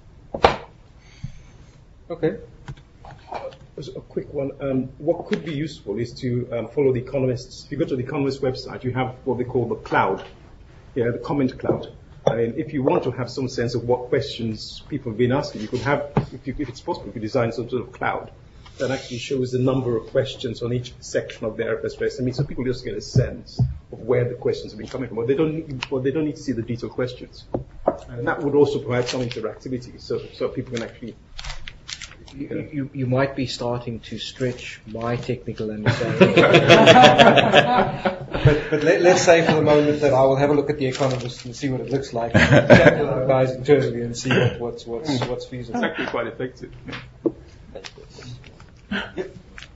Okay. Just a quick one. Um, what could be useful is to um, follow the Economist's. If you go to the Economist website, you have what they call the cloud, yeah, the comment cloud. I mean, if you want to have some sense of what questions people have been asking, you could have, if, you, if it's possible, you could design some sort of cloud that actually shows the number of questions on each section of the I F R S for S M E, so people just get a sense of where the questions have been coming from. But they don't need, well, they don't need to see the detailed questions, and that would also provide some interactivity, so so people can actually. You, you, you might be starting to stretch my technical understanding. but but let, let's say for the moment that I will have a look at the Economist and see what it looks like, and chat with our guys internally and see what, what's what's what's feasible. It's actually quite effective. Yep.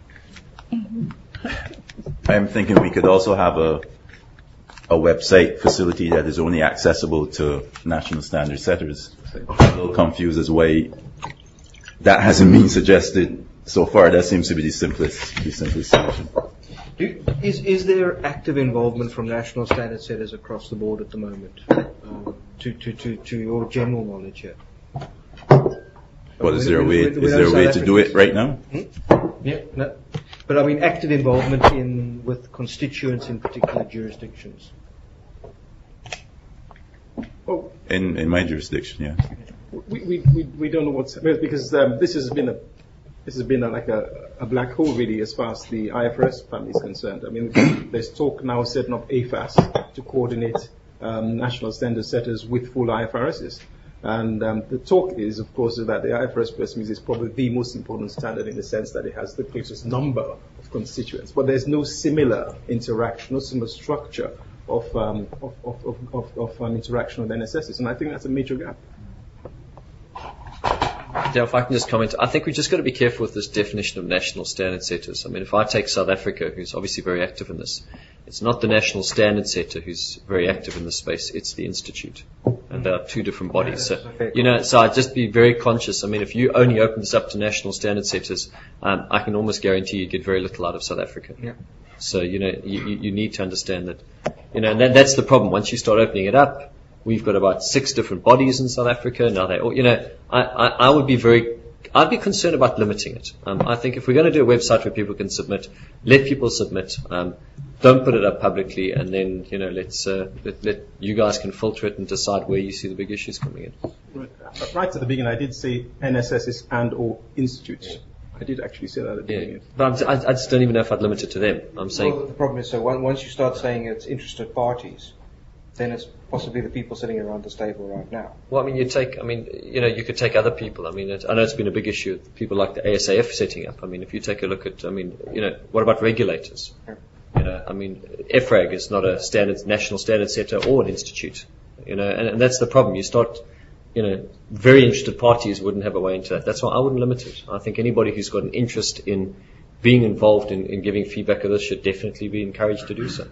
I'm thinking we could also have a a website facility that is only accessible to national standard setters. I'm a little confused as why that hasn't been suggested so far. That seems to be the simplest, the simplest solution. Do, is is there active involvement from national standard setters across the board at the moment? Um, to, to, to, to your general knowledge here? Well, is there a way? Is there a way to do it right now? Hmm? Yeah, no. But I mean, active involvement in with constituents in particular jurisdictions. Oh, in in my jurisdiction, yeah. We we we, we don't know what's because um, this has been a this has been a, like a, a black hole really as far as the I F R S family is concerned. I mean, there's talk now setting up A F A S to coordinate um, national standard setters with full I F R Ss. And um, the talk is, of course, that the I F R S for S M Es is probably the most important standard in the sense that it has the greatest number of constituents. But there's no similar interaction, no similar structure of um, of, of, of, of, of um, interaction with N S Ss. And I think that's a major gap. Yeah, if I can just comment, I think we've just got to be careful with this definition of national standard setters. I mean, if I take South Africa, who's obviously very active in this, it's not the national standard setter who's very active in this space, it's the institute. And there are two different bodies. So, you know, so I'd just be very conscious. I mean, if you only open this up to national standard setters, um, I can almost guarantee you get very little out of South Africa. Yeah. So, you know, you, you need to understand that, you know, and that, that's the problem. Once you start opening it up, we've got about six different bodies in South Africa. Now they all, you know, I, I, I would be very, I'd be concerned about limiting it. Um, I think if we're going to do a website where people can submit, let people submit. Um, don't put it up publicly, and then, you know, let's uh, let, let you guys can filter it and decide where you see the big issues coming in. Right, right at the beginning, I did say N S Ss and or institutes. I did actually say that at the Yeah, beginning. but I, I just don't even know if I'd limit it to them. I'm saying. Well, the problem is, so one- once you start saying it's interested parties, then it's possibly the people sitting around this table right now. Well, I mean, you take, I mean, you know, you could take other people. I mean, it, I know it's been a big issue with people like the A S A F setting up. I mean, if you take a look at, I mean, you know, what about regulators? Yeah. You know, I mean, F R A G is not a standard, national standard setter or an institute. You know, and, and that's the problem. You start, you know, very interested parties wouldn't have a way into that. That's why I wouldn't limit it. I think anybody who's got an interest in being involved in, in giving feedback of this should definitely be encouraged to do so.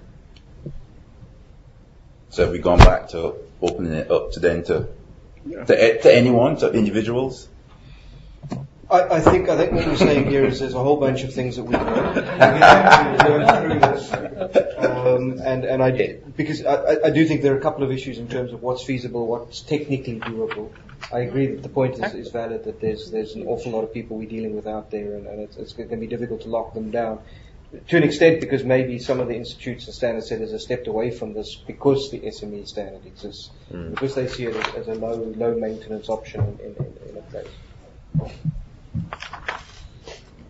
So have we gone back to opening it up to then to to, to anyone, to individuals? I, I think I think what we're saying here is there's a whole bunch of things that we can learn through this, um, and and I because I, I do think there are a couple of issues in terms of what's feasible, what's technically doable. I agree that the point is, is valid that there's there's an awful lot of people we're dealing with out there, and, and it's, it's going to be difficult to lock them down. To an extent, because maybe some of the institutes and standard setters have stepped away from this because the S M E standard exists, mm. because they see it as, as a low low maintenance option in, in, in a place. Uh,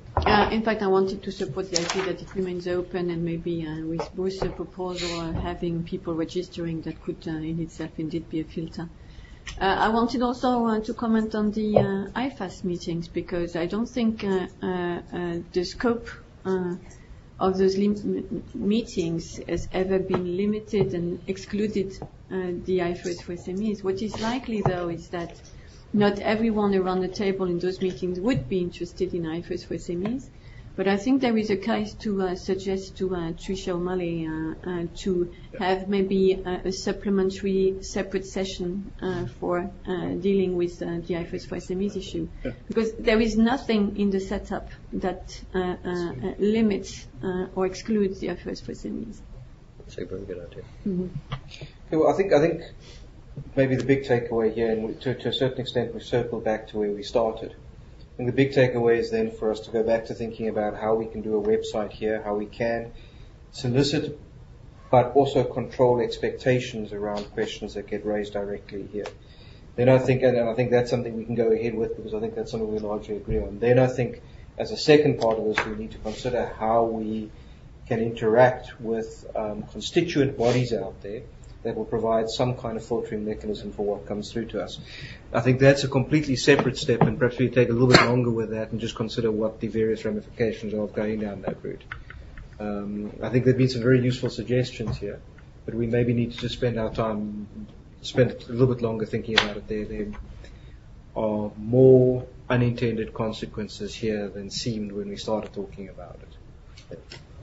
Yeah, in fact, I wanted to support the idea that it remains open, and maybe uh, with both the proposal uh, having people registering, that could uh, in itself indeed be a filter. Uh, I wanted also uh, to comment on the uh, I F A S meetings, because I don't think uh, uh, uh, the scope uh, of those lim- meetings has ever been limited and excluded uh, the I F R S for S M Es. What is likely, though, is that not everyone around the table in those meetings would be interested in I F R S for S M Es. But I think there is a case to uh, suggest to uh, Tricia O'Malley uh, uh, to have maybe a, a supplementary separate session uh, for uh, dealing with uh, the I F R S for S M Es issue. Yeah. Because there is nothing in the setup that uh, uh, limits uh, or excludes the I F R S for S M Es. That's a very good idea. Mm-hmm. Okay, well, I think I think maybe the big takeaway here, and to, to a certain extent we circle back to where we started. And the big takeaway is then for us to go back to thinking about how we can do a website here, how we can solicit but also control expectations around questions that get raised directly here. Then I think, and I think that's something we can go ahead with, because I think that's something we largely agree on. Then I think as a second part of this, we need to consider how we can interact with um, constituent bodies out there that will provide some kind of filtering mechanism for what comes through to us. I think that's a completely separate step, and perhaps we take a little bit longer with that and just consider what the various ramifications are of going down that route. Um, I think there have been some very useful suggestions here, but we maybe need to just spend our time, spend a little bit longer thinking about it. There, there are more unintended consequences here than seemed when we started talking about it.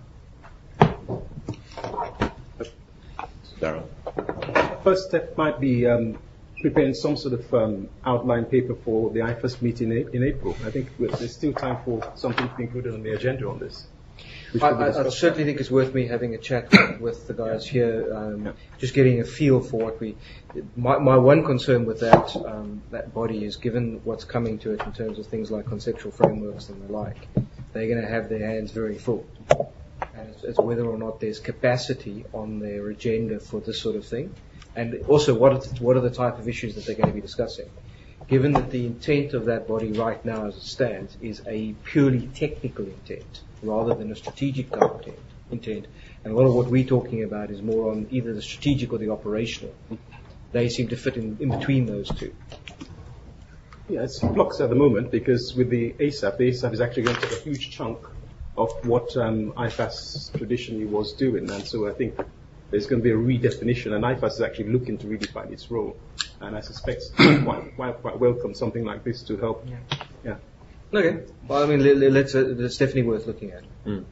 Darryl. First step might be um, preparing some sort of um, outline paper for the I F A S meeting in, in April. I think there's still time for something to be included on the agenda on this. I, I, I certainly think it's worth me having a chat with, with the guys here, um, yeah. just getting a feel for what we. My, my one concern with that um, that body is, given what's coming to it in terms of things like conceptual frameworks and the like, they're going to have their hands very full. And it's, it's whether or not there's capacity on their agenda for this sort of thing, and also what are the, what are the type of issues that they're going to be discussing. Given that the intent of that body right now as it stands is a purely technical intent rather than a strategic intent, intent, and a lot of what we're talking about is more on either the strategic or the operational. They seem to fit in, in between those two. Yeah, it's flux at the moment, because with the A S A P, the A S A P is actually going to take a huge chunk of what um, I F A S traditionally was doing, and so I think there's going to be a redefinition, and I F A S is actually looking to redefine its role, and I suspect quite, quite, quite welcome something like this to help. Yeah. yeah. Okay. Well, I mean, let's, uh, it's definitely worth looking at. Mm.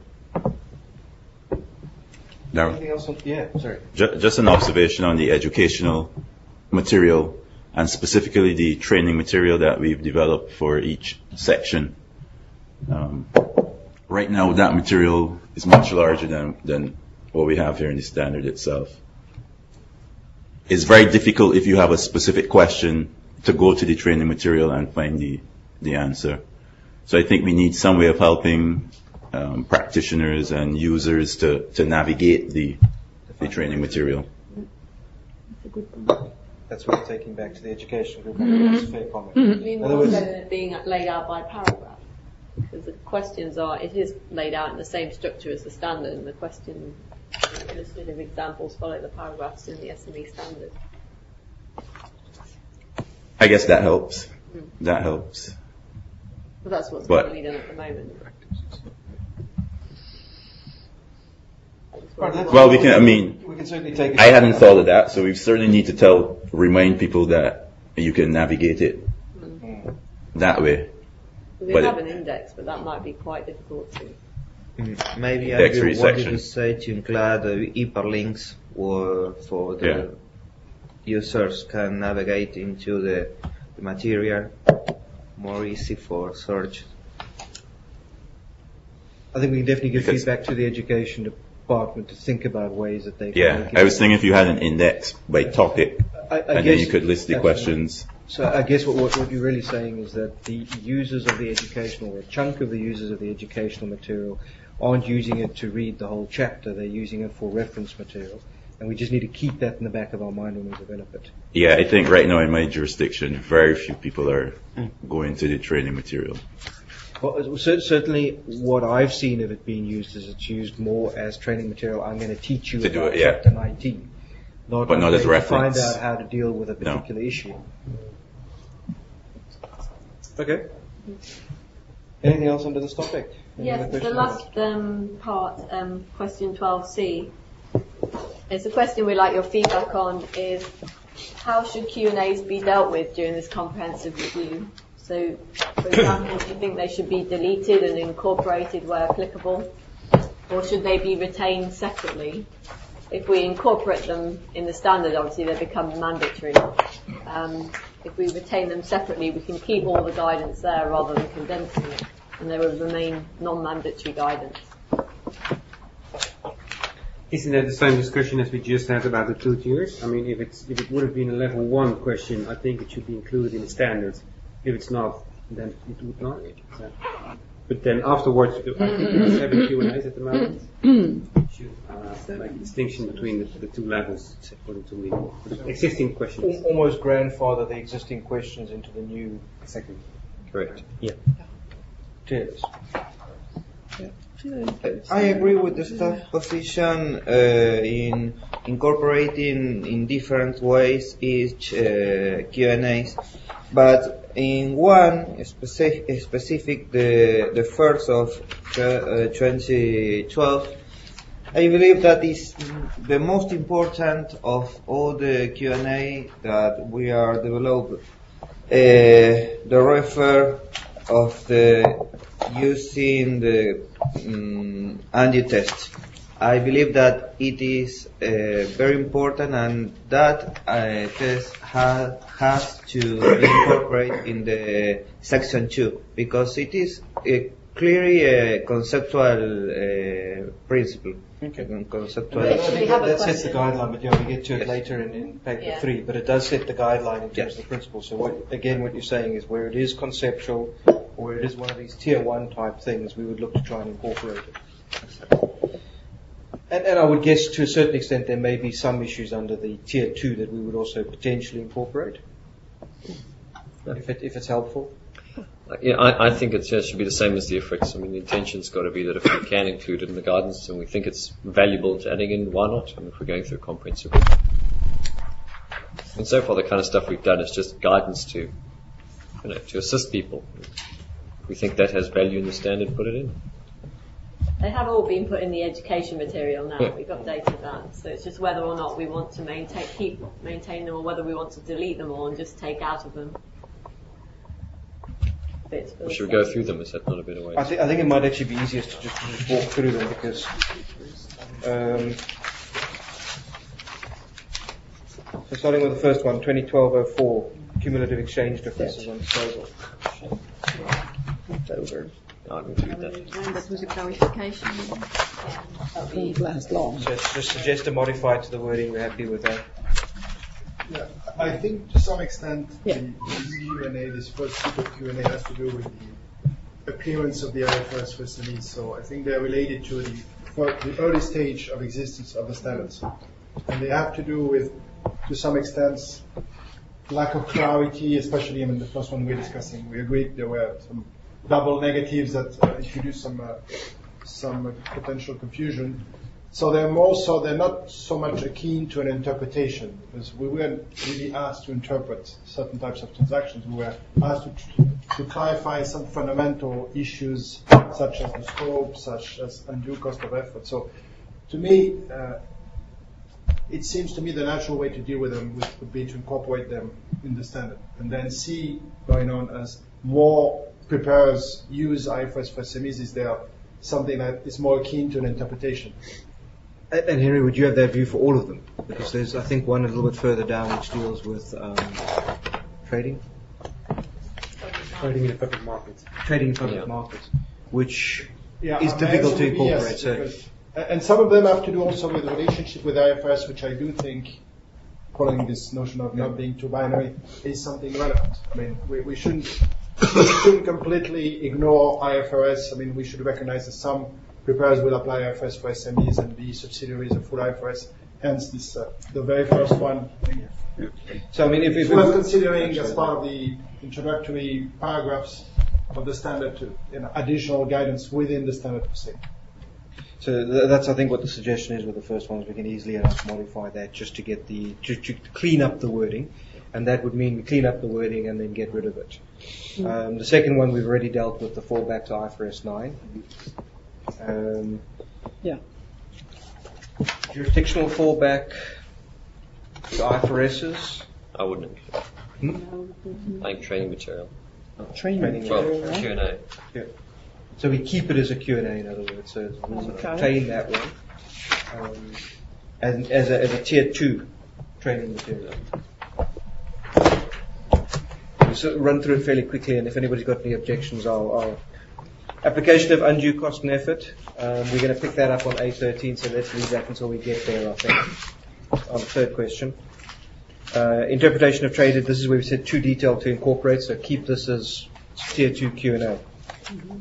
Darryl. Anything else? On, yeah, sorry. Just, just an observation on the educational material, and specifically the training material that we've developed for each section. Um, Right now, that material is much larger than, than what we have here in the standard itself. It's very difficult if you have a specific question to go to the training material and find the, the answer. So I think we need some way of helping um, practitioners and users to, to navigate the, the training material. That's a good point. That's what we're taking back to the education group. Mm-hmm. That's a fair comment. Mm-hmm. You mean more so than it being laid out by paragraph? Because the questions are, it is laid out in the same structure as the standard, and the question, illustrative examples follow the paragraphs in the S M E standard. I guess that helps. Mm. That helps. Well, that's what's but, currently done at the moment. Well, we can, I mean, we can certainly take it. I hadn't thought of that, so we certainly need to tell, remind people that you can navigate it mm. that way. We but have it, an index, but that might be quite difficult to. Mm, maybe I wanted section. to say to include the hyperlinks or for the yeah. users can navigate into the, the material more easy for search. I think we can definitely give because feedback to the education department to think about ways that they can yeah, make it. I was thinking if you had an index by topic, I, I and guess then you could list the questions. So I guess what, what, what you're really saying is that the users of the educational, or a chunk of the users of the educational material, aren't using it to read the whole chapter. They're using it for reference material, and we just need to keep that in the back of our mind when we develop it. Yeah, I think right now in my jurisdiction, very few people are mm. going to the training material. Well, certainly what I've seen of it being used is it's used more as training material. I'm going to teach you to do about it, yeah. Chapter nineteen. Not but not as reference. To find out how to deal with a particular no. issue. Okay. Anything else under this topic? Any yes, the last um, part, um, question twelve C. It's a question we'd like your feedback on is how should Q and A's be dealt with during this comprehensive review? So, for example, do you think they should be deleted and incorporated where applicable? Or should they be retained separately? If we incorporate them in the standard, obviously they become mandatory. Um, if we retain them separately, we can keep all the guidance there rather than condensing it, and they will remain non-mandatory guidance. Isn't that the same discussion as we just had about the two tiers? I mean, if it's if it would have been a level one question, I think it should be included in the standard. If it's not, then it would not. So, but then afterwards, I think we have Q and A's at the moment. Should uh, make a distinction between the, the two levels according to me. The existing questions. Almost grandfather the existing questions into the new. Exactly. Correct. Yeah. Cheers. I agree with the staff position uh, in incorporating in different ways each uh, Q and A's, but in one specific, specific the the first of uh, twenty twelve, I believe that is the most important of all the Q and A that we are developing. Uh, the refer of the using the um, ANDU test. I believe that it is uh, very important, and that uh, test ha has to be incorporated in the section two, because it is a clearly a conceptual uh, principle. Okay. Conceptual. That sets the guideline, but yeah, we get to it later in, in paper yeah. three. But it does set the guideline in terms yes. of the principle. So what, again, what you're saying is where it is conceptual, or where it is one of these tier one type things, we would look to try and incorporate it. And, and I would guess to a certain extent there may be some issues under the tier two that we would also potentially incorporate, if it if it's helpful. Yeah, I, I think it should be the same as the effects. I mean, the intention's got to be that if we can include it in the guidance and we think it's valuable to adding in, why not? And if we're going through a comprehensive. And so far, the kind of stuff we've done is just guidance to, you know, to assist people. If we think that has value in the standard, put it in. They have all been put in the education material now. Yeah. We've updated that, so it's just whether or not we want to maintain, keep maintain them, or whether we want to delete them all and just take out of them. We should go through them. Is that not a better way? I think I think it might actually be easiest to just, to just walk through them, because um, so starting with the first one, twenty twelve oh four, cumulative exchange differences on disposal. Over. I can do that. That was a clarification. It won't last long. So just suggest a modify to the wording. We're happy with that. Yeah, I think to some extent yeah. the Q and A, this first super Q and A, has to do with the appearance of the I F R S for S M Es. So I think they're related to the, the early stage of existence of the standards, and they have to do with, to some extent, lack of clarity. Especially, I mean, the first one we're discussing, we agreed there were some double negatives that uh, introduced some uh, some uh, potential confusion. So they're more so, they're not so much keen to an interpretation, because we weren't really asked to interpret certain types of transactions. We were asked to, to clarify some fundamental issues, such as the scope, such as undue cost of effort. So to me, uh, it seems to me the natural way to deal with them would, would be to incorporate them in the standard, and then see going on as more preparers use I F R S for S M Es, is there something that is more keen to an interpretation. And Henry, would you have that view for all of them? Because there's, I think, one a little bit further down which deals with um, trading. Trading in the public market. Trading in public yeah. markets, which yeah, is difficult to incorporate. Yes, so. because, and some of them have to do also with the relationship with I F R S, which I do think, following this notion of not being too binary, is something relevant. I mean, we, we shouldn't we shouldn't completely ignore I F R S. I mean, we should recognize that some preparers will apply I F R S for S M Es and be subsidiaries of full I F R S. Hence, this uh, the very first one. So, I mean, if, if we're considering as part of the introductory paragraphs of the standard to you know, additional guidance within the standard per se. So th- that's, I think, what the suggestion is with the first one, is we can easily enough modify that just to get the, to, to clean up the wording. And that would mean we clean up the wording and then get rid of it. Mm. Um, the second one we've already dealt with, the fallback to I F R S nine. Um, yeah. Jurisdictional fallback to I F R S's. I wouldn't. Hmm? I think training material. Oh, training, training material. Well, Q and A. Yeah. So we keep it as a Q and A, in other words. So we'll okay. retain that one. Um, as, as, a, as a tier two training material. We'll so run through it fairly quickly, and if anybody's got any objections, I'll, I'll application of undue cost and effort. Um, we're going to pick that up on A thirteen, so let's leave that until we get there, I think, on the third question. Uh, interpretation of traded, this is where we said too detailed to incorporate, so keep this as tier two Q and A. Mm-hmm.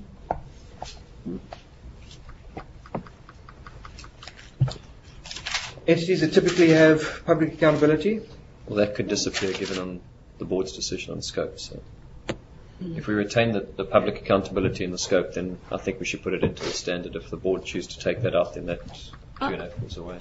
Entities that typically have public accountability. Well, that could disappear given on the board's decision on scope. So, mm-hmm. if we retain the, the public accountability in the scope, then I think we should put it into the standard. If the board choose to take that out, then that Q and A falls away.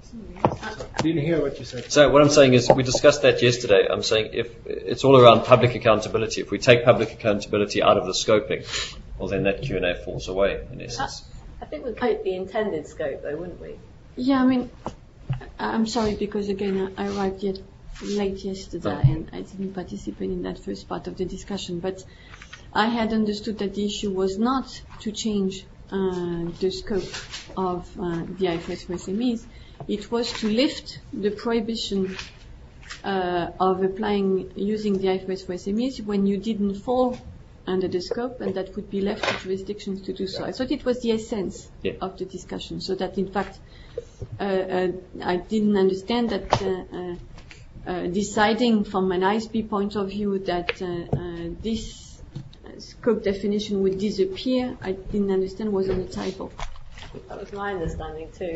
Didn't hear what you said. So what I'm saying is, we discussed that yesterday. I'm saying if it's all around public accountability, if we take public accountability out of the scoping, well, then that Q and A falls away in essence. I think we'd keep the intended scope, though, wouldn't we? Yeah, I mean, I'm sorry because again I arrived yet late yesterday oh. and I didn't participate in that first part of the discussion. But I had understood that the issue was not to change uh, the scope of uh, the I F R S for S M Es. It was to lift the prohibition uh, of applying using the I F R S for S M Es when you didn't fall under the scope, and that would be left to jurisdictions to do so. I thought it was the essence yeah. of the discussion, so that in fact uh, uh, I didn't understand that uh, uh, uh, deciding from an I S B point of view that uh, uh, this scope definition would disappear, I didn't understand was on the table. That was my understanding too.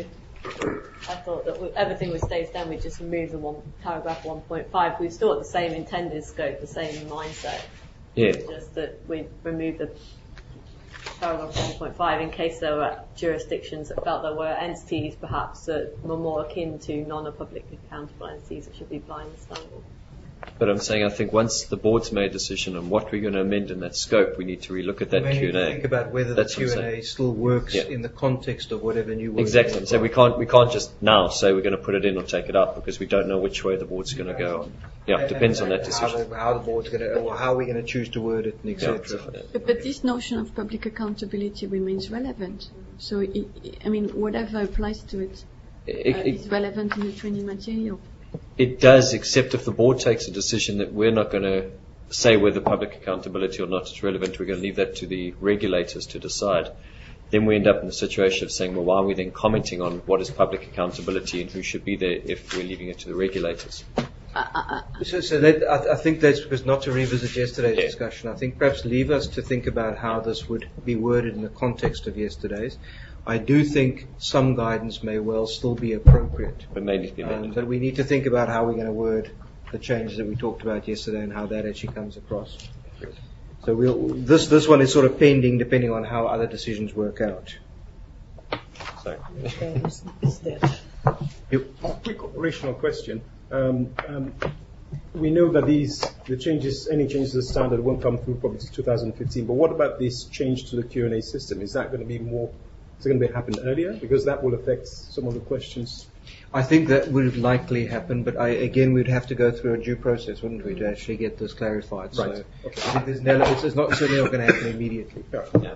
I thought that we, everything would stay the same, we just remove the one, paragraph one point five. We've still got the same intended scope, the same mindset. Yeah. Just that we remove the paragraph one point five in case there were jurisdictions that felt there were entities perhaps that were more akin to non-public accountable entities that should be applying the standard. But I'm saying I think once the board's made a decision on what we're going to amend in that scope, we need to relook at that we Q and A. Think about whether That's the Q and A still works yeah. in the context of whatever new word. Exactly. So we can't we can't just now say we're going to put it in or take it out because we don't know which way the board's going to go. On. Yeah, it depends and, on that decision. How the, how the board's going to, or how we're going to choose to word it, and et cetera. Yeah. But, but this notion of public accountability remains relevant. So it, I mean, whatever applies to it, it, uh, it is relevant in the training material. It does, except if the board takes a decision that we're not going to say whether public accountability or not is relevant, we're going to leave that to the regulators to decide. Then we end up in the situation of saying, well, why are we then commenting on what is public accountability and who should be there if we're leaving it to the regulators? Uh, uh, so so that, I, I think that's because not to revisit yesterday's yeah. discussion, I think perhaps leave us to think about how this would be worded in the context of yesterday's. I do think some guidance may well still be appropriate. But maybe be um, but we need to think about how we're going to word the changes that we talked about yesterday and how that actually comes across. So we'll, this this one is sort of pending depending on how other decisions work out. Sorry. A quick operational question. Um, um, we know that these the changes, any changes to the standard won't come through probably to two thousand fifteen. But what about this change to the Q and A system? Is that going to be more? Is it going to be happen earlier? Because that will affect some of the questions. I think that would likely happen, but I, again, we'd have to go through a due process, wouldn't we, to actually get this clarified. Right. So okay. I think there's no, it's, it's not certainly not going to happen immediately. Yeah.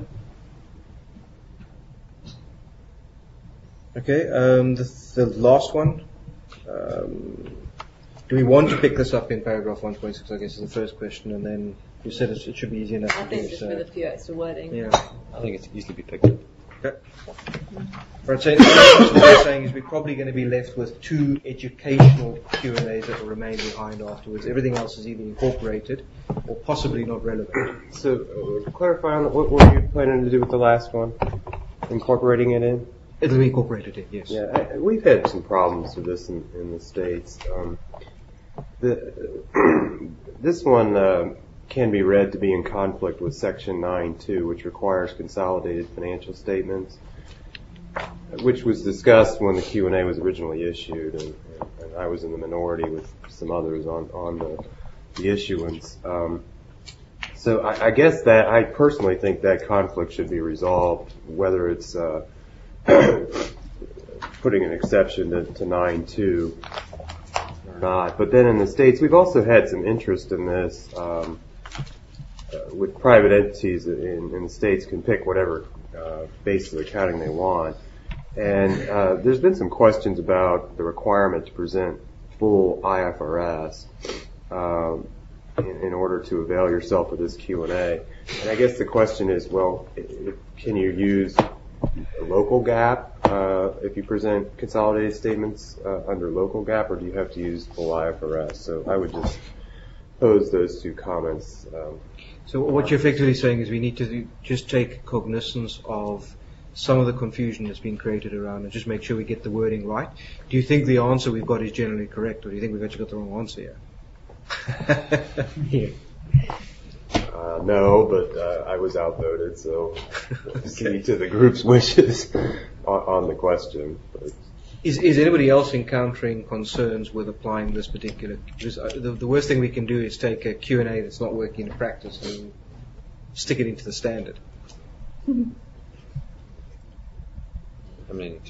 Okay. Um, the, the last one. Um, do we want to pick this up in paragraph one point six? I guess is the first question, and then you said it, it should be easy enough I to think do. just So with a few extra wording. Yeah. I think it's easily be picked up. Okay. Right, so what we're saying is we're probably going to be left with two educational Q and A's that will remain behind afterwards. Everything else is either incorporated or possibly not relevant. So, uh, to clarify on what were you planning to do with the last one? Incorporating it in? It'll be incorporated in, yes. Yeah, I, we've had some problems with this in, in the States. Um, the, this one, uh, can be read to be in conflict with Section nine two, which requires consolidated financial statements, which was discussed when the Q and A was originally issued, and, and I was in the minority with some others on, on the, the issuance. Um, so I, I guess that I personally think that conflict should be resolved, whether it's uh, putting an exception to, to nine two or not. But then in the States, we've also had some interest in this um, uh, with private entities in, in the States can pick whatever uh, basis of accounting they want. And uh, there's been some questions about the requirement to present full I F R S um, in, in order to avail yourself of this Q and A. And I guess the question is, well, it, can you use a local GAAP uh, if you present consolidated statements uh, under local GAAP, or do you have to use full I F R S? So I would just pose those two comments. Um, so what you're effectively saying is we need to do, just take cognizance of some of the confusion that's been created around and just make sure we get the wording right. Do you think the answer we've got is generally correct, or do you think we've actually got the wrong answer here? yeah. uh, no, but uh, I was outvoted, so see to the group's wishes on, on the question. But. Is, is anybody else encountering concerns with applying this particular? Because the, the worst thing we can do is take a Q and A that's not working in practice and stick it into the standard. I mean,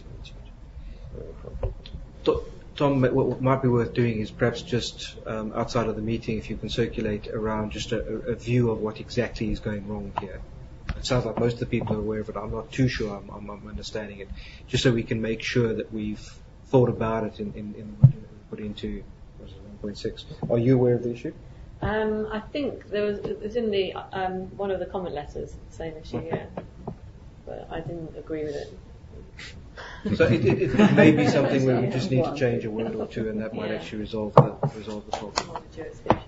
Tom, what might be worth doing is perhaps just um, outside of the meeting, if you can circulate around just a, a view of what exactly is going wrong here. It sounds like most of the people are aware of it. I'm not too sure I'm, I'm, I'm understanding it. Just so we can make sure that we've thought about it in, in, in what we put into one point six. Are you aware of the issue? Um, I think there was, it was in the um, one of the comment letters, same issue, yeah. But I didn't agree with it. So it, it, it may be something where we just need to change a word or two, and that might yeah. actually resolve the resolve the problem.